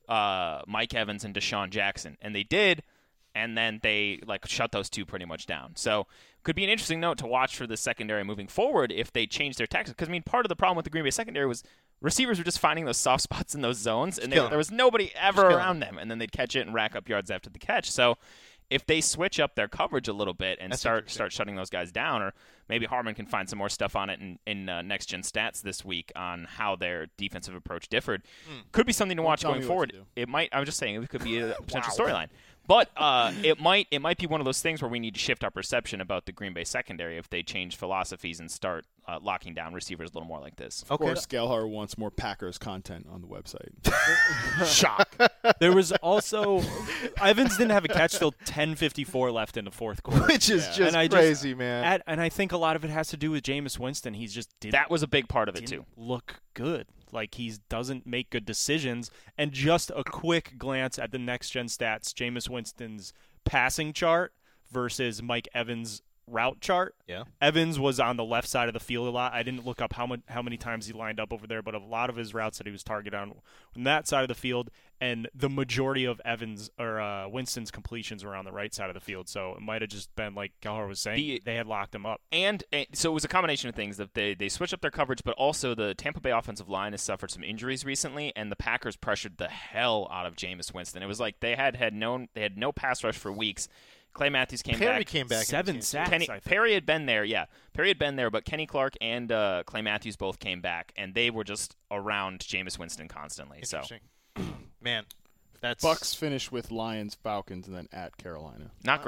Mike Evans and Deshaun Jackson," and they did. And then they shut those two pretty much down. So could be an interesting note to watch for the secondary moving forward if they change their tactics. Because, part of the problem with the Green Bay secondary was receivers were just finding those soft spots in those zones, and there was nobody ever around them. And then they'd catch it and rack up yards after the catch. So if they switch up their coverage a little bit and start shutting those guys down, or maybe Harmon can find some more stuff on it in Next Gen Stats this week on how their defensive approach differed, could be something to watch going forward. It might. I'm just saying it could be a potential storyline. But it might be one of those things where we need to shift our perception about the Green Bay secondary if they change philosophies and start locking down receivers a little more like this. Of course, Gelhar wants more Packers content on the website. Shock. There was also Evans didn't have a catch till 10:54 left in the fourth quarter, which is just crazy, man. And I think a lot of it has to do with Jameis Winston. That was a big part of it too. Look good. Like he doesn't make good decisions. And just a quick glance at the Next Gen Stats, Jameis Winston's passing chart versus Mike Evans' route chart. Yeah. Evans was on the left side of the field a lot. I didn't look up how many times he lined up over there, but a lot of his routes that he was targeted on that side of the field, and the majority of Winston's completions were on the right side of the field. So it might have just been like Gelhar was saying, they had locked him up. And so it was a combination of things that they switched up their coverage, but also the Tampa Bay offensive line has suffered some injuries recently, and the Packers pressured the hell out of Jameis Winston. It was like they had no pass rush for weeks. Clay Matthews came back. 7 sacks. Perry had been there, yeah. Perry had been there, but Kenny Clark and Clay Matthews both came back, and they were just around Jameis Winston constantly. Interesting. So, man, that's Bucks finish with Lions, Falcons, and then at Carolina. Not great.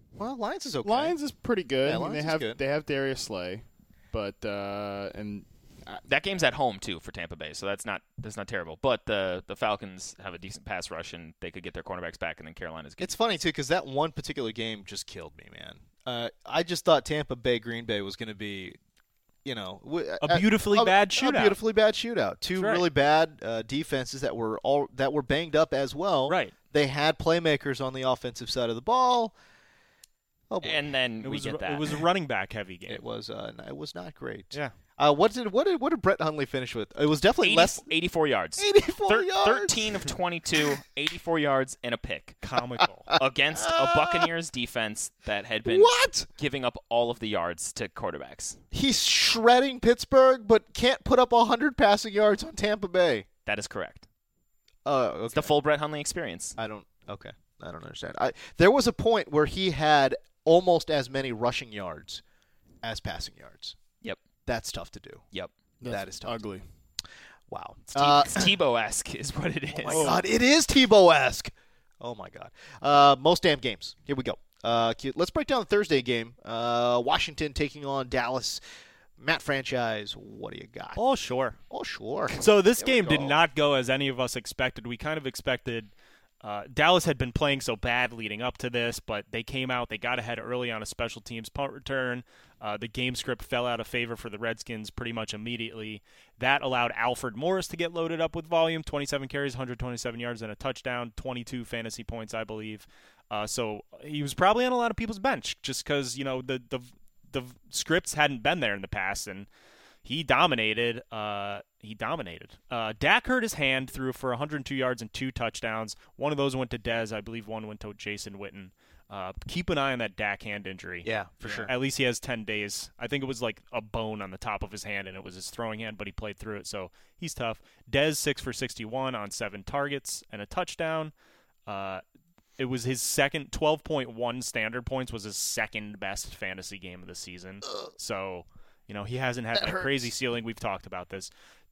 Well, Lions is okay. Lions is pretty good. Yeah, I mean, Lions they have Darius Slay, but and that game's at home too for Tampa Bay, so that's not terrible. But the Falcons have a decent pass rush, and they could get their cornerbacks back, and then Carolina's good. It's funny too because that one particular game just killed me, man. I just thought Tampa Bay Green Bay was going to be, a beautifully bad shootout. A beautifully bad shootout. Two right. really bad defenses that were banged up as well. Right. They had playmakers on the offensive side of the ball. Oh boy. And then It was a running back heavy game. It was not great. Yeah. What did Brett Hundley finish with? It was definitely 84 yards. 84 yards. 13 of 22, 84 yards and a pick. Comical. Against a Buccaneers defense that had been giving up all of the yards to quarterbacks. He's shredding Pittsburgh, but can't put up 100 passing yards on Tampa Bay. That is correct. Okay. It's the full Brett Hundley experience. I don't understand. There was a point where he had almost as many rushing yards as passing yards. Yep. That's tough to do. Yep. That is tough. Ugly. Wow. It's Tebow-esque is what it is. Oh, my God. It is Tebow-esque. Oh, my God. Most damn games. Here we go. Let's break down the Thursday game. Washington taking on Dallas. Matt Franchise, what do you got? Oh, sure. So this game did not go as any of us expected. We kind of expected Dallas had been playing so bad leading up to this, but they came out. They got ahead early on a special teams punt return. The game script fell out of favor for the Redskins pretty much immediately. That allowed Alfred Morris to get loaded up with volume, 27 carries, 127 yards, and a touchdown, 22 fantasy points, I believe. So he was probably on a lot of people's bench just because, the scripts hadn't been there in the past, and he dominated. Dak hurt his hand, threw for 102 yards and 2 touchdowns. One of those went to Dez. I believe one went to Jason Witten. Keep an eye on that Dak hand injury. Yeah, for sure. At least he has 10 days. I think it was like a bone on the top of his hand, and it was his throwing hand, but he played through it, so he's tough. Dez, 6 for 61 on 7 targets and a touchdown. It was his second 12.1 standard points was his second best fantasy game of the season. So, he hasn't had that crazy ceiling. We've talked about this.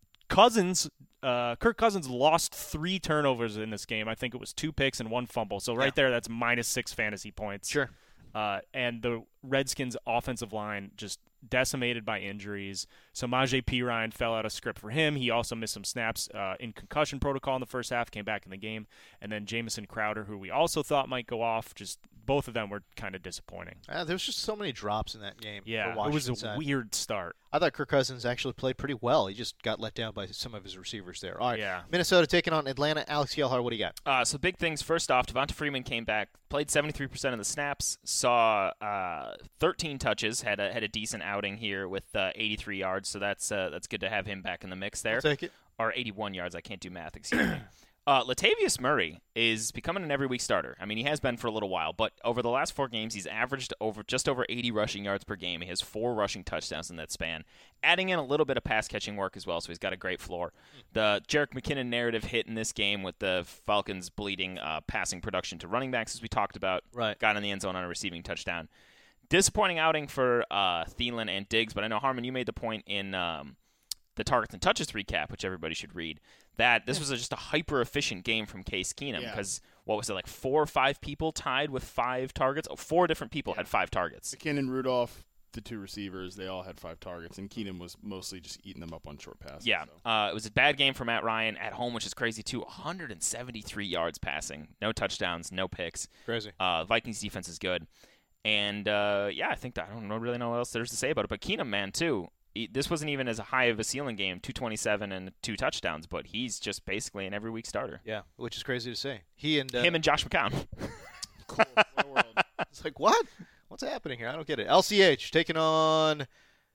Kirk Cousins lost 3 turnovers in this game. I think it was 2 picks and 1 fumble. So there, that's -6 fantasy points. Sure. And the Redskins' offensive line just decimated by injuries. Samaje Perine fell out of script for him. He also missed some snaps in concussion protocol in the first half, came back in the game. And then Jamison Crowder, who we also thought might go off, just both of them were kind of disappointing. There was just so many drops in that game. Yeah, for it was a side. weird start. I thought Kirk Cousins actually played pretty well. He just got let down by some of his receivers there. All right, yeah. Minnesota taking on Atlanta. Alex Yelhar, what do you got? So big things. First off, Devonta Freeman came back, played 73% of the snaps, saw 13 touches, had a decent outing here with 83 yards. So that's good to have him back in the mix there. I'll take it. Or 81 yards. I can't do math. Excuse me. Latavius Murray is becoming an every week starter. I mean, he has been for a little while, but over the last 4 games, he's averaged just over 80 rushing yards per game. He has 4 rushing touchdowns in that span, adding in a little bit of pass catching work as well, so he's got a great floor. The Jerick McKinnon narrative hit in this game with the Falcons bleeding passing production to running backs, as we talked about. Right. Got in the end zone on a receiving touchdown. Disappointing outing for Thielen and Diggs, but I know, Harmon, you made the point in the targets and touches recap, which everybody should read, that this was just a hyper-efficient game from Case Keenum because, 4 or 5 people tied with 5 targets? 4 different people had 5 targets. McKinnon, Rudolph, the 2 receivers, they all had 5 targets, and Keenum was mostly just eating them up on short passes. Yeah, so. It was a bad game for Matt Ryan at home, which is crazy, too. 173 yards passing. No touchdowns, no picks. Crazy. Vikings defense is good. And, I think I don't really know what else there's to say about it, but Keenum, man, too. This wasn't even as high of a ceiling game, 227 and 2 touchdowns, but he's just basically an every week starter. Yeah, which is crazy to say. Him and Josh McCown. Cool. What a world. It's like, what? What's happening here? I don't get it. LCH taking on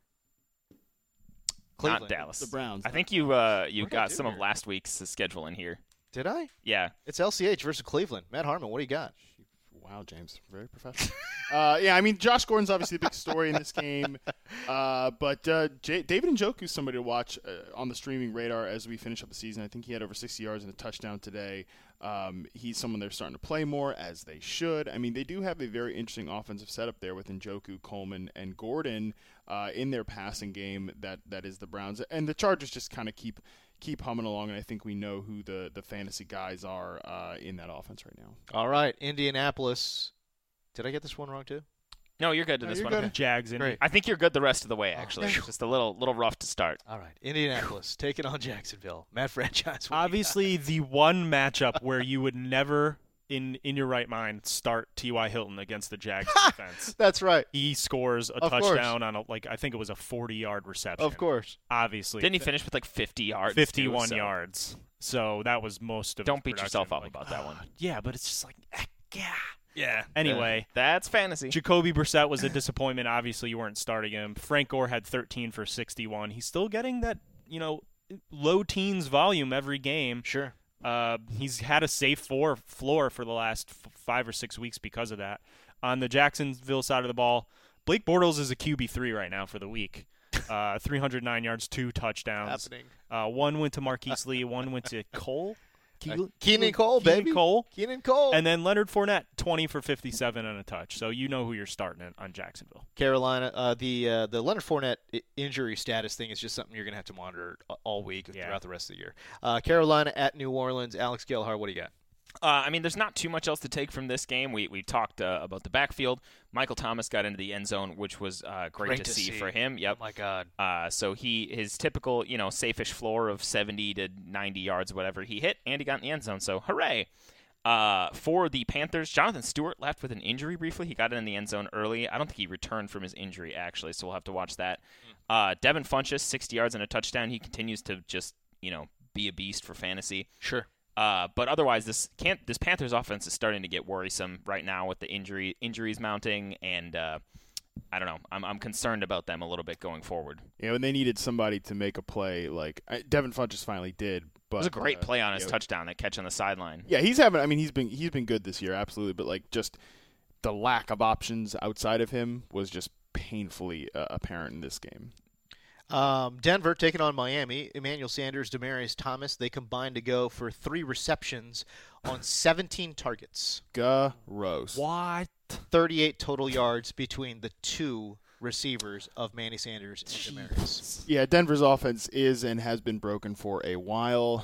Cleveland. Not Dallas. The Browns. I think you got some of last week's schedule in here. Did I? Yeah. It's LCH versus Cleveland. Matt Harmon, what do you got? Wow, James, very professional. Josh Gordon's obviously the big story in this game. But David Njoku is somebody to watch on the streaming radar as we finish up the season. I think he had over 60 yards and a touchdown today. He's someone they're starting to play more, as they should. I mean, they do have a very interesting offensive setup there with Njoku, Coleman, and Gordon in their passing game that is the Browns. And the Chargers just kind of keep humming along, and I think we know who the fantasy guys are in that offense right now. All right, Indianapolis Did I get this one wrong too? No, you're good to No, this you're one. good. Jags in. Great. I think you're good the rest of the way, actually. thank It's just a little rough to start. All right, Indianapolis taking on Jacksonville. Matt Franchise. what do you Obviously, the one matchup where you would never, in your right mind, start T.Y. Hilton against the Jags defense. got? That's right. He scores a Of course. touchdown on I think it was a 40-yard reception. Of course. Obviously. Didn't he finish with like 50 yards? 51 too, so yards. So that was most of Don't his beat production. yourself up about that one. Yeah, but it's just like, yeah. Yeah. Anyway, That's fantasy. Jacoby Brissett was a disappointment. Obviously, you weren't starting him. Frank Gore had 13 for 61. He's still getting that, low teens volume every game. Sure. He's had a safe floor for the last 5 or 6 weeks because of that. On the Jacksonville side of the ball, Blake Bortles is a QB3 right now for the week. 309 yards, 2 touchdowns. Happening. One went to Marquise Lee, one went to Cole. Keenan Cole, baby. Keenan Cole. And then Leonard Fournette, 20 for 57 and a touch. So you know who you're starting on Jacksonville. Carolina, the Leonard Fournette injury status thing is just something you're going to have to monitor all week throughout the rest of the year. Carolina at New Orleans. Alex Gellhart, what do you got? There's not too much else to take from this game. We talked about the backfield. Michael Thomas got into the end zone, which was great to see for him. Yep. Oh, my God. So his typical, safe-ish floor of 70 to 90 yards, whatever he hit, and he got in the end zone. So hooray. For the Panthers, Jonathan Stewart left with an injury briefly. He got in the end zone early. I don't think he returned from his injury, actually, so we'll have to watch that. Devin Funchess, 60 yards and a touchdown. He continues to just, be a beast for fantasy. Sure. But otherwise, this Panthers offense is starting to get worrisome right now with the injuries mounting, and I don't know. I'm concerned about them a little bit going forward. Yeah, and they needed somebody to make a play. Devin Funchess finally did. But, It was a great play on his touchdown, that catch on the sideline. Yeah, he's been good this year, absolutely. But just the lack of options outside of him was just painfully apparent in this game. Denver taking on Miami. Emmanuel Sanders, Demaryius Thomas, they combined to go for 3 receptions on 17 targets. Gross. What? 38 total yards between the 2 receivers of Manny Sanders and Demaryius. Yeah, Denver's offense is and has been broken for a while,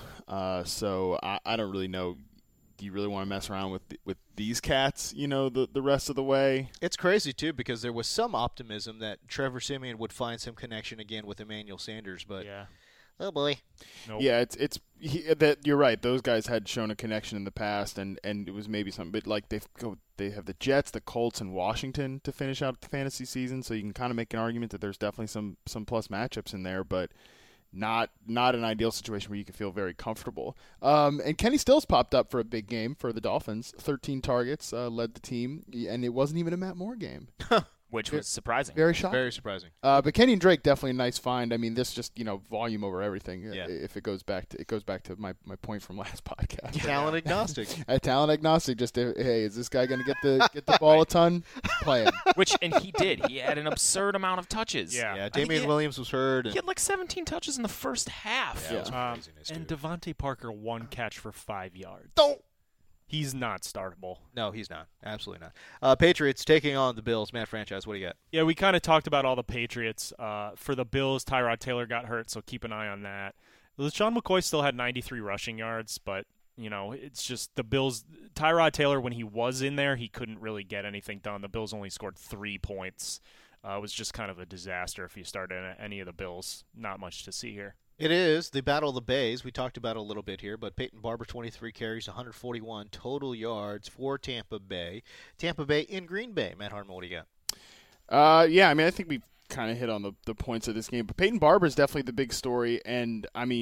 so I don't really know. Do you really want to mess around with these cats, the rest of the way? It's crazy, too, because there was some optimism that Trevor Siemian would find some connection again with Emmanuel Sanders, but oh boy. Nope. Yeah, you're right. Those guys had shown a connection in the past, and it was maybe something. But they have the Jets, the Colts, and Washington to finish out the fantasy season, so you can kind of make an argument that there's definitely some plus matchups in there, but not an ideal situation where you can feel very comfortable. And Kenny Stills popped up for a big game for the Dolphins. 13 targets, led the team, and it wasn't even a Matt Moore game. Which was surprising. Very shocking. Very surprising. But Kenny and Drake definitely a nice find. I mean, this just volume over everything. Yeah. If it goes back to my point from last podcast. Talent agnostic. Talent agnostic. Just hey, is this guy going to get the ball a ton? Play him. And he did. He had an absurd amount of touches. Yeah. Damian Williams was hurt. He had like 17 touches in the first half. Yeah, it was craziness, And dude. Devontae Parker, 1 catch for 5 yards. Don't. He's not startable. No, he's not. Absolutely not. Patriots taking on the Bills. Matt Franchise, what do you got? Yeah, we kind of talked about all the Patriots. For the Bills, Tyrod Taylor got hurt, so keep an eye on that. LeSean McCoy still had 93 rushing yards, but, it's just the Bills. Tyrod Taylor, when he was in there, he couldn't really get anything done. The Bills only scored 3 points. It was just kind of a disaster if you started any of the Bills. Not much to see here. It is the Battle of the Bays. We talked about it a little bit here, but Peyton Barber, 23 carries, 141 total yards for Tampa Bay. Tampa Bay in Green Bay. Matt Harmon, what do you got? Yeah, I think we've kind of hit on the points of this game, but Peyton Barber is definitely the big story, and,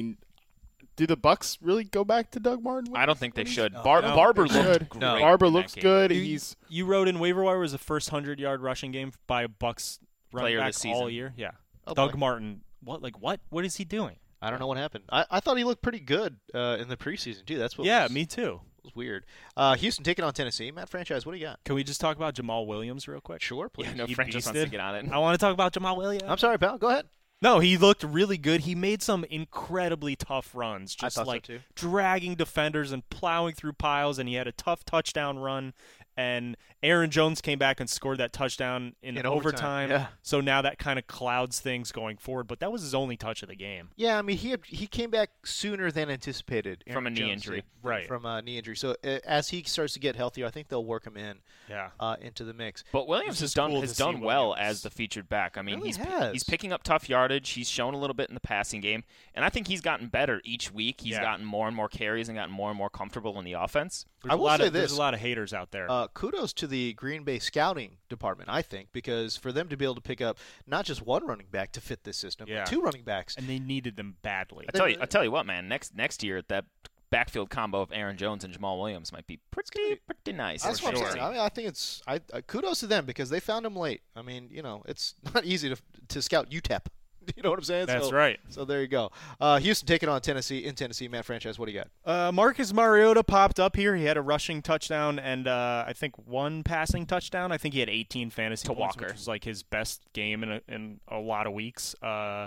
do the Bucs really go back to Doug Martin? I don't think they should. Barber looked great. Barber looks good. You wrote in waiver wire was the first 100-yard rushing game by a Bucs running Player back this season. all year. Yeah, Oh, Doug boy. Martin. What? What is he doing? I don't know what happened. I thought he looked pretty good in the preseason, too. That's what Yeah, was, me too. was weird. Houston taking on Tennessee. Matt Franchise, what do you got? Can we just talk about Jamal Williams real quick? Sure, please. Yeah, no, He Frank just wants to beasted. get on it. I want to talk about Jamal Williams. I'm sorry, pal. Go ahead. No, he looked really good. He made some incredibly tough runs, just thought so, like too. dragging defenders and plowing through piles, and he had a tough touchdown run and Aaron Jones came back and scored that touchdown in overtime. Yeah. So now that kind of clouds things going forward. But that was his only touch of the game. Yeah, I mean, he came back sooner than anticipated. From a knee injury. Right. From a knee injury. So as he starts to get healthier, I think they'll work him in into the mix. But Williams has done well as the featured back. I mean, he's picking up tough yardage. He's shown a little bit in the passing game, and I think he's gotten better each week. He's gotten more and more carries and gotten more and more comfortable in the offense. There's a lot of haters out there. Kudos to the Green Bay scouting department, I think, because for them to be able to pick up not just one running back to fit this system, but two running backs. And they needed them badly. I tell you what, man, next year, that backfield combo of Aaron Jones and Jamal Williams might be pretty nice. That's what I'm saying. I mean, I think it's kudos to them because they found him late. I mean, it's not easy to scout UTEP. You know what I'm saying? That's right. So there you go. Houston taking on Tennessee. In Tennessee, Matt Franchise, what do you got? Marcus Mariota popped up here. He had a rushing touchdown and I think one passing touchdown. I think he had 18 fantasy points, Walker, which was like his best game in a lot of weeks.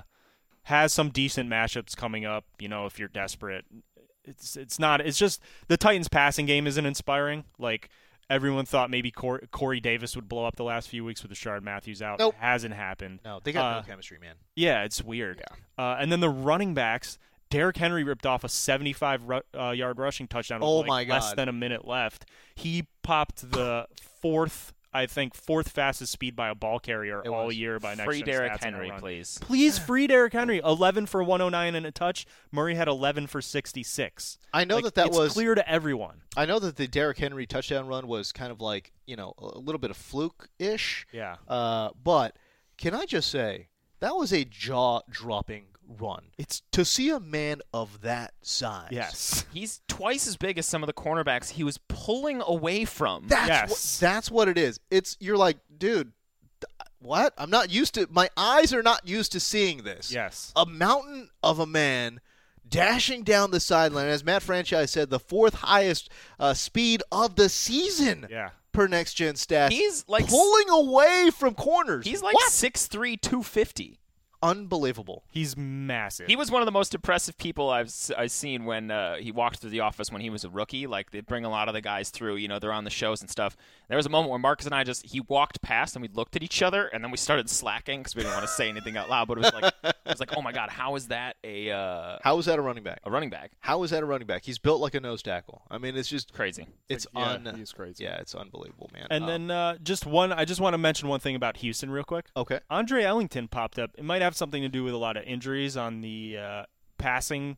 Has some decent matchups coming up. If you're desperate, it's not. It's just the Titans' passing game isn't inspiring. Like. Everyone thought maybe Corey Davis would blow up the last few weeks with Rashard Matthews out. Nope. Hasn't happened. No, they got no chemistry, man. Yeah, it's weird. Yeah. And then the running backs, Derrick Henry ripped off a 75-yard rushing touchdown with less than a minute left. He popped the fourth fastest speed by a ball carrier all year by next Free Derrick Henry, please. Please free Derrick Henry. 11 for 109 and a touch. Murray had 11 for 66. I know it's was clear to everyone. I know that the Derrick Henry touchdown run was kind of like, a little bit of fluke-ish. Yeah. But can I just say, that was a jaw-dropping run. It's to see a man of that size. Yes. He's twice as big as some of the cornerbacks he was pulling away from. That's what it is. You're like, dude, what? I'm not used to. My eyes are not used to seeing this. Yes. A mountain of a man dashing down the sideline. As Matt Franchise said, the fourth highest speed of the season. Yeah. Per Next Gen Stats. He's like pulling away from corners. He's like 6'3", 250. Unbelievable. He's massive. He was one of the most impressive people I've seen when he walked through the office when he was a rookie. Like, they bring a lot of the guys through, they're on the shows and stuff. There was a moment where Marcus and I he walked past and we looked at each other and then we started slacking because we didn't want to say anything out loud. But it was like, oh my God, how is that how is that a running back? A running back. How is that a running back? He's built like a nose tackle. I mean, it's just crazy. He's crazy. Yeah, it's unbelievable, man. And then I just want to mention one thing about Houston real quick. Okay. Andre Ellington popped up. It might have something to do with a lot of injuries on the passing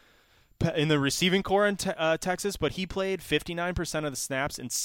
in the receiving core in Texas, but he played 59% of the snaps and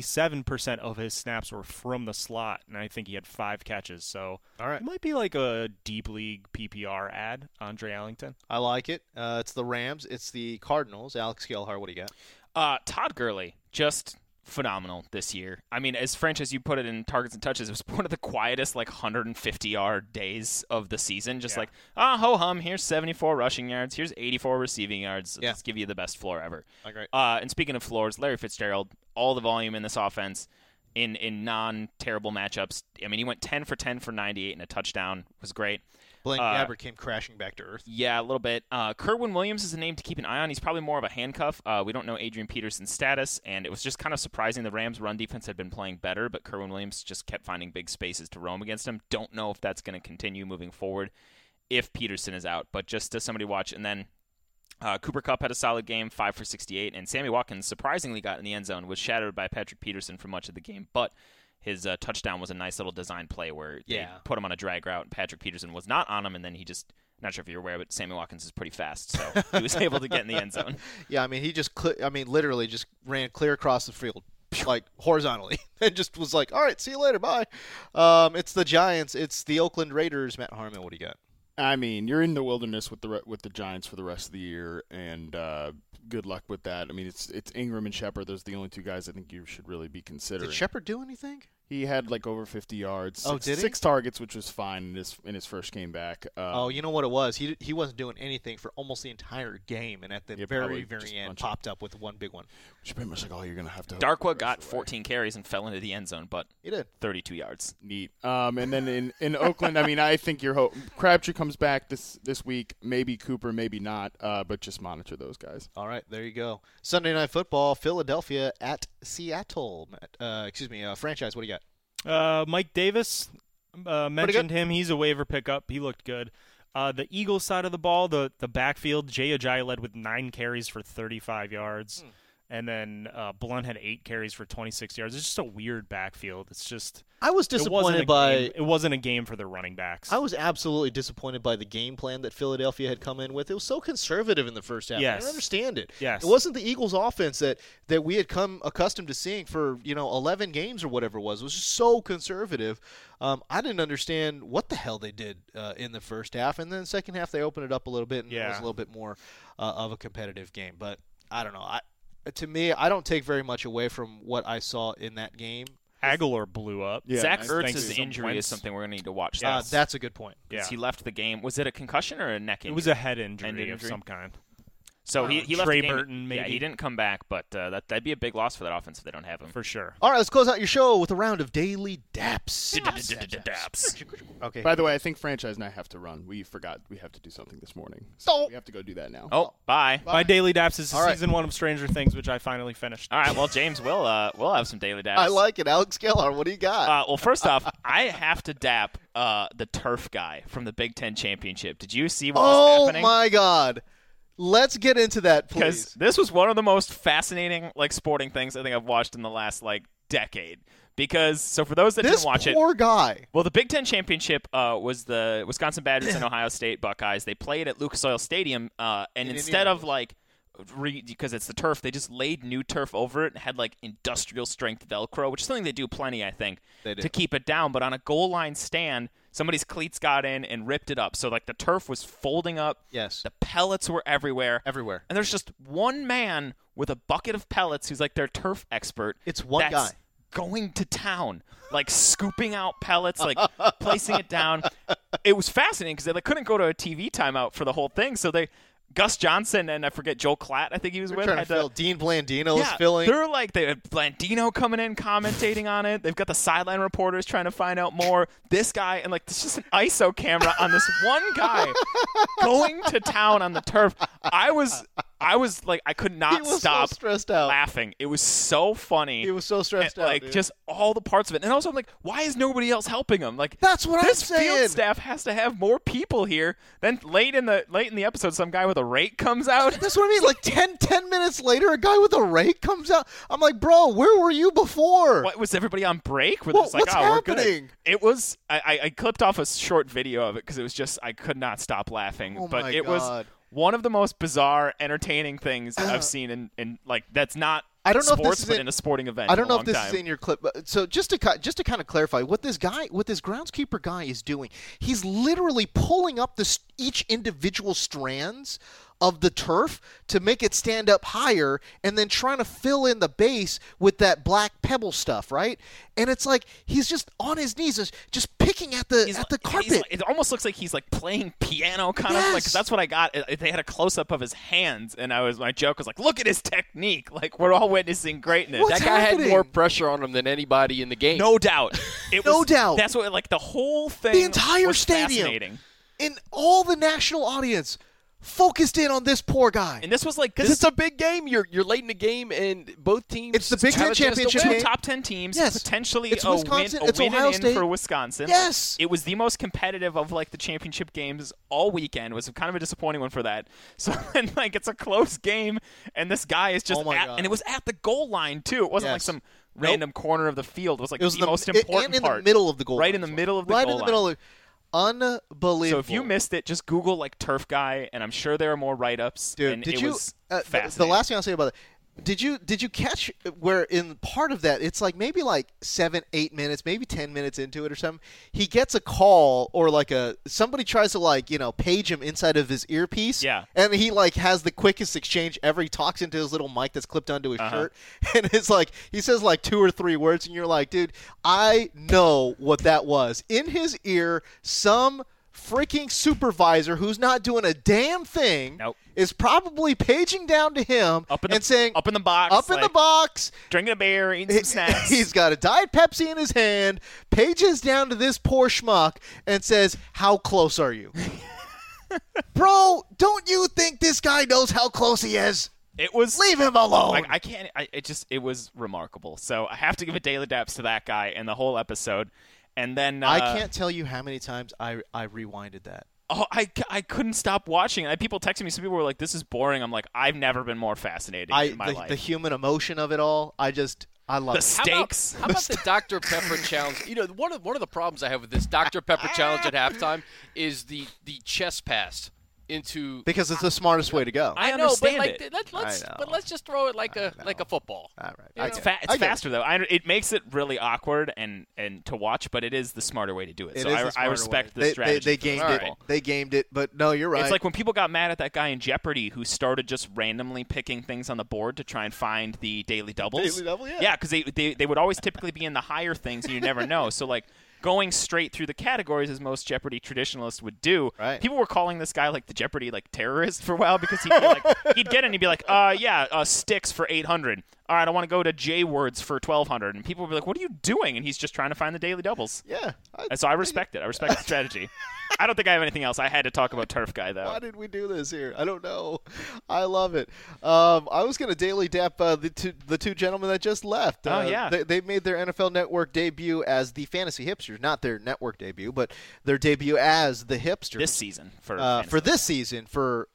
77% of his snaps were from the slot, and I think he had 5 catches. So all right, it might be like a deep league PPR ad, Andre Ellington. I like it. It's the Rams. It's the Cardinals. Alex Gelhar, what do you got? Todd Gurley, just phenomenal this year. I mean, as Franchise, you put it in targets and touches, it was one of the quietest 150-yard days of the season. Just ho-hum, here's 74 rushing yards, here's 84 receiving yards. Let's give you the best floor ever. Great. And speaking of floors, Larry Fitzgerald, all the volume in this offense in non-terrible matchups. I mean, he went 10 for 10 for 98 and a touchdown. Was great. Blaine Gabbert came crashing back to earth. Yeah, a little bit. Kerwin Williams is a name to keep an eye on. He's probably more of a handcuff. We don't know Adrian Peterson's status, and it was just kind of surprising. The Rams' run defense had been playing better, but Kerwin Williams just kept finding big spaces to roam against him. Don't know if that's going to continue moving forward if Peterson is out, but just as somebody to watch. And then Cooper Kupp had a solid game, 5 for 68, and Sammy Watkins surprisingly got in the end zone, was shadowed by Patrick Peterson for much of the game, but his touchdown was a nice little design play where they put him on a drag route, and Patrick Peterson was not on him, and then he just, not sure if you're aware, but Sammy Watkins is pretty fast, so he was able to get in the end zone. Yeah, I mean, he just, literally just ran clear across the field, horizontally, and just was like, all right, see you later, bye. It's the Giants. It's the Oakland Raiders. Matt Harmon, what do you got? I mean, you're in the wilderness with the Giants for the rest of the year, and good luck with that. I mean, it's Ingram and Shepard. Those are the only 2 guys I think you should really be considering. Did Shepard do anything? He had over 50 yards. Did he? 6 targets, which was fine in his first game back. You know what it was? He wasn't doing anything for almost the entire game, and at the very end popped up with one big one. Which is pretty much you're going to have to. Darkwa got 14 carries and fell into the end zone, but he did 32 yards. Neat. And then in Oakland, I mean, I think Crabtree comes back this week. Maybe Cooper, maybe not. But just monitor those guys. All right, there you go. Sunday Night Football, Philadelphia at Seattle franchise. What do you got? Mike Davis, mentioned him. He's a waiver pickup. He looked good. The Eagles side of the ball, the backfield, Jay Ajayi led with 9 carries for 35 yards. And then Blunt had 8 carries for 26 yards. It's just a weird backfield. It's just I was disappointed it wasn't a game for the running backs. I was absolutely disappointed by the game plan that Philadelphia had come in with. It was so conservative in the first half. Yes. I don't understand it. Yes. It wasn't the Eagles' offense that we had come accustomed to seeing for 11 games or whatever it was. It was just so conservative. I didn't understand what the hell they did in the first half, and then the second half they opened it up a little bit and it was a little bit more of a competitive game. But I don't know. To me, I don't take very much away from what I saw in that game. Aguilar blew up. Yeah, Zach Ertz's injury is something we're going to need to watch. That's a good point. Yeah. He left the game. Was it a concussion or a neck injury? It was a head injury of some kind. So he left Trey the game. Burton, maybe. Yeah, he didn't come back, but that'd be a big loss for that offense if they don't have him. For sure. All right, let's close out your show with a round of Daily Daps. Daps. Okay. By the way, I think franchise and I have to run. We forgot we have to do something this morning. So we have to go do that now. Oh, bye. My Daily Daps is season 1 of Stranger Things, which I finally finished. All right, well, James, we'll have some Daily Daps. I like it. Alex Gellar, what do you got? Well, first off, I have to dap the turf guy from the Big Ten Championship. Did you see what was happening? Oh, my God. Let's get into that, please. Because this was one of the most fascinating sporting things I think I've watched in the last decade. Because for those that didn't watch it, this poor guy. Well, the Big Ten Championship was the Wisconsin Badgers and Ohio State Buckeyes. They played at Lucas Oil Stadium, and instead of because it's the turf, they just laid new turf over it and had industrial strength Velcro, which is something they do plenty, I think, to keep it down. But on a goal line stand, somebody's cleats got in and ripped it up. So the turf was folding up. Yes. The pellets were everywhere. Everywhere. And there's just one man with a bucket of pellets who's their turf expert. It's one guy. Going to town, scooping out pellets, placing it down. It was fascinating because they couldn't go to a TV timeout for the whole thing. So Gus Johnson and I forget Joel Klatt, I think he was with. Dean Blandino was filling. They had Blandino coming in commentating on it. They've got the sideline reporters trying to find out more. This guy and it's just an ISO camera on this one guy going to town on the turf. I was I could not stop stressed out. laughing. It was so funny. He was so stressed out. Dude. Just all the parts of it. And also I'm why is nobody else helping him? That's what I'm saying. This field staff has to have more people here. Then late in the episode, some guy with a rake comes out. That's what I mean. 10 minutes later, a guy with a rake comes out. I'm bro, where were you before? What, was everybody on break? What's happening? We're good. It was. I clipped off a short video of it because it was just I could not stop laughing. Oh but my it God. was one of the most bizarre, entertaining things I've seen in that's not. I don't know sports, if this but in a sporting event. I don't know if this time. is in your clip. So just to kind of clarify, what this groundskeeper guy is doing, he's literally pulling up each individual strands of the turf to make it stand up higher, and then trying to fill in the base with that black pebble stuff, right? And it's he's just on his knees, just picking at the carpet. It almost looks like he's playing piano, kind of cause that's what I got. They had a close up of his hands, and my joke was look at his technique. We're all witnessing greatness. What's that guy happening? had more pressure on him than anybody in the game. No doubt. Doubt. That's what the whole thing. The entire was stadium, fascinating. and all the national audience focused in on this poor guy. And this was because it's a big game. You're late in the game, and both teams. It's the Big Ten championship Two game. top 10 teams, Yes. potentially It's a Wisconsin, win it's and Ohio in State. for Wisconsin. Yes. It was the most competitive of the championship games all weekend. It was kind of a disappointing one for that. So then it's a close game, and this guy is just and it was at the goal line too. It wasn't some random corner of the field. It was the most important and in part. the middle of the goal right line. in the middle of the right goal in the line. middle of unbelievable. So if you missed it, just Google turf guy, and I'm sure there are more write-ups. Dude, and did it you? Was the fascinating. last thing I'll say about it. Did you catch where in part of that it's maybe 7-8 minutes, maybe 10 minutes into it or something, he gets a call or somebody tries to page him inside of his earpiece. Yeah. And he has the quickest exchange ever. He talks into his little mic that's clipped onto his shirt, and it's he says 2 or 3 words, and you're dude, I know what that was. In his ear, some freaking supervisor who's not doing a damn thing is probably paging down to him and saying, up in the box, drinking a beer, eating some snacks. He's got a Diet Pepsi in his hand, pages down to this poor schmuck and says, how close are you? Bro, don't you think this guy knows how close he is? It was leave him alone. Like I can't. It was remarkable. So I have to give a daily daps to that guy and the whole episode. And then I can't tell you how many times I rewinded that. Oh, I couldn't stop watching. I had people texting me. Some people were like, "This is boring." I'm like, I've never been more fascinated in my life. The human emotion of it all. I love the stakes. How about the Dr. Pepper challenge? You know, one of the problems I have with this Dr. Pepper challenge at halftime is the chest pass into because it's the smartest way to go. I understand it. But let's just throw it like a football. All right. It's faster though. It makes it really awkward and to watch, but it is the smarter way to do it. So I respect the strategy. They gamed it. They gamed it, but no, you're right. It's like when people got mad at that guy in Jeopardy who started just randomly picking things on the board to try and find the daily doubles. Daily double, yeah. Yeah, because they would always typically be in the higher things, and you never know. So like. Going straight through the categories as most Jeopardy traditionalists would do. Right. People were calling this guy like the Jeopardy like terrorist for a while because he'd get in and he'd be like, sticks for 800. All right, I want to go to J words for 1,200. And people would be like, what are you doing? And he's just trying to find the daily doubles. Yeah. So I respect it. I respect the strategy. I don't think I have anything else. I had to talk about Turf Guy, though. Why did we do this here? I don't know. I love it. I was going to daily dap the two gentlemen that just left. They made their NFL Network debut as the Fantasy Hipsters. Not their network debut, but their debut as the Hipsters. This season. For this season. For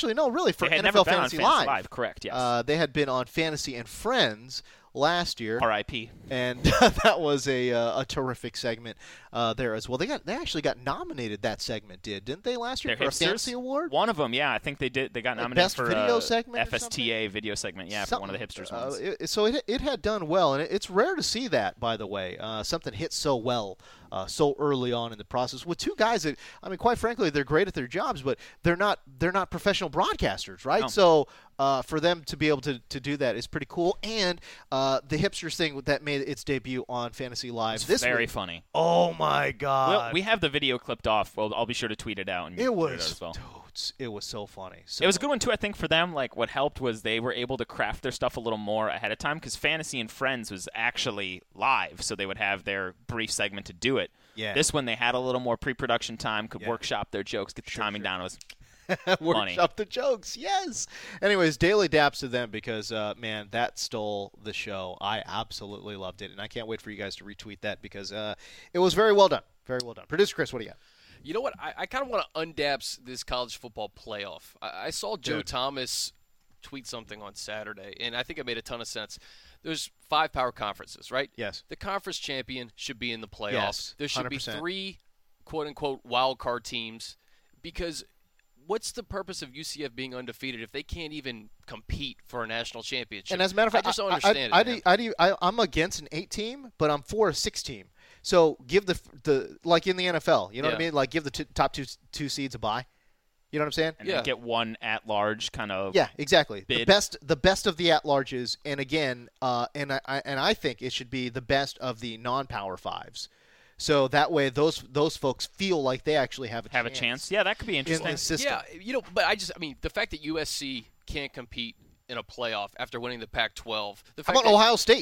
NFL Fantasy Live. Correct, yes. They had been on Fantasy and Friends last year. R.I.P. And that was a terrific segment there as well. They actually got nominated, that segment didn't they, last year for a Fantasy Award? One of them, yeah. I think they did. They got nominated Best for video segment FSTA video segment, yeah, for one of the Hipsters ones. So it had done well, and it's rare to see that, by the way. Something hit so well so early on in the process with two guys that, I mean, quite frankly, they're great at their jobs, but they're not professional broadcasters, right? No. So for them to be able to do that is pretty cool. And the Hipsters thing that made its debut on Fantasy Live this week. Very funny. Oh my God! Well, we have the video clipped off. Well, I'll be sure to tweet it out. And it was it as well. It was so funny. It was a good one too. I think for them, like what helped was they were able to craft their stuff a little more ahead of time because Fantasy and Friends was actually live, so they would have their brief segment to do it. Yeah. This one they had a little more pre-production time, could workshop their jokes, get the timing down. It was workshop the jokes, yes. Anyways, daily daps to them because, man, that stole the show. I absolutely loved it, and I can't wait for you guys to retweet that because it was very well done. Very well done. Producer Chris, what do you got? You know what? I kind of want to undaps this college football playoff. I saw Joe Thomas tweet something on Saturday, and I think it made a ton of sense. There's 5 power conferences, right? Yes. The conference champion should be in the playoffs. Yes, there should 100%. be 3 quote-unquote wild card teams because what's the purpose of UCF being undefeated if they can't even compete for a national championship? And as a matter of fact, I just don't understand it. I'm against an 8-team, but I'm for a 6-team. So give the like in the NFL, you know what I mean? Like give the top two seeds a bye. You know what I'm saying? And then get one at-large kind of. Yeah, exactly. Bid. The best of the at-larges, and again, and I think it should be the best of the non-power 5s. So that way, those folks feel like they actually have a chance. Yeah, that could be interesting. In the system. Yeah, but I mean, the fact that USC can't compete in a playoff after winning the Pac-12. How about Ohio State?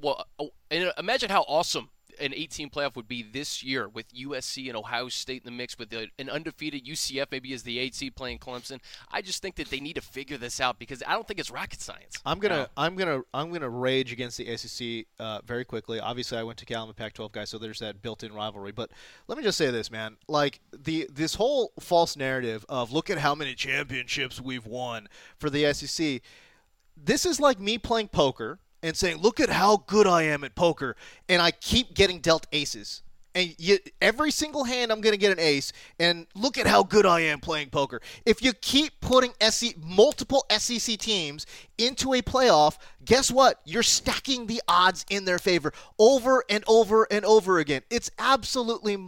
And imagine how awesome an 18 playoff would be this year with USC and Ohio State in the mix with an undefeated UCF maybe as the 8 seed playing Clemson. I just think that they need to figure this out because I don't think it's rocket science. I'm gonna rage against the ACC very quickly. Obviously, I went to Cal, I'm a Pac-12 guy, so there's that built-in rivalry. But let me just say this, man. Like this whole false narrative of look at how many championships we've won for the SEC. This is like me playing poker and saying, look at how good I am at poker, and I keep getting dealt aces. And every single hand I'm going to get an ace, and look at how good I am playing poker. If you keep putting multiple SEC teams into a playoff, guess what? You're stacking the odds in their favor over and over and over again. It's absolutely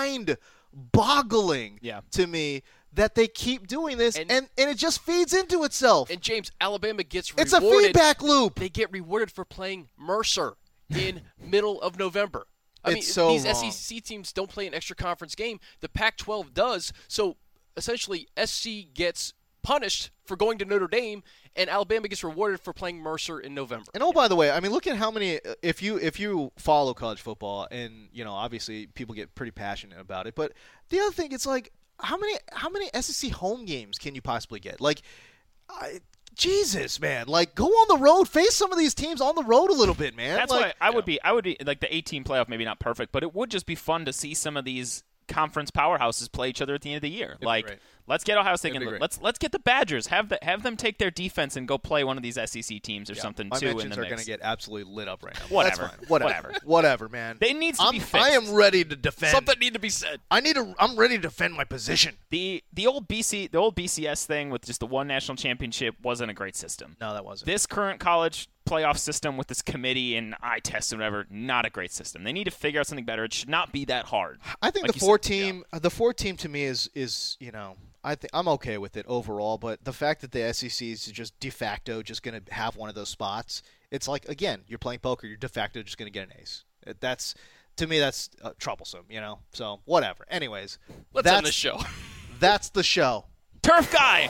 mind-boggling to me that they keep doing this, and it just feeds into itself. And, James, Alabama gets rewarded. It's a feedback loop. They get rewarded for playing Mercer in middle of November. These wrong. SEC teams don't play an extra conference game. The Pac-12 does. So, essentially, SC gets punished for going to Notre Dame, and Alabama gets rewarded for playing Mercer in November. And by the way, I mean, look at how many. If you follow college football, and obviously people get pretty passionate about it. But the other thing, it's like, how many SEC home games can you possibly get? Like, Jesus, man. Like, go on the road. Face some of these teams on the road a little bit, man. That's why I would be like the 18 playoff, maybe not perfect, but it would just be fun to see some of these conference powerhouses play each other at the end of the year. Let's get Ohio State and let's get the Badgers. Have them take their defense and go play one of these SEC teams or something my too. My mentions in the are mix. going to get absolutely lit up right now. Whatever. That's fine. Whatever, man. It needs to be fixed. I am ready to defend. Something need to be said. I'm ready to defend my position. The old BCS thing with just the one national championship wasn't a great system. No, that wasn't. This current college playoff system with this committee and eye tests and whatever, not a great system. They need to figure out something better. It should not be that hard. I think the 4-team to me is I'm okay with it overall, but the fact that the SEC is just de facto just going to have one of those spots, it's like, again, you're playing poker, you're de facto just going to get an ace. To me, that's troublesome, So, whatever. Anyways. Let's end the show. That's the show. Turf Guy!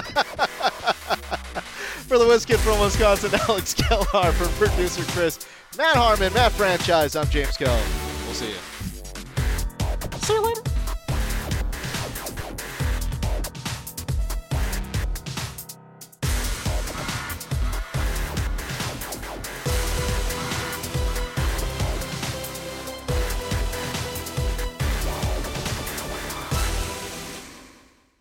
For the WizKid from Wisconsin, Alex Kellar. For producer Chris, Matt Harmon, Matt Franchise, I'm James Coe. We'll see you.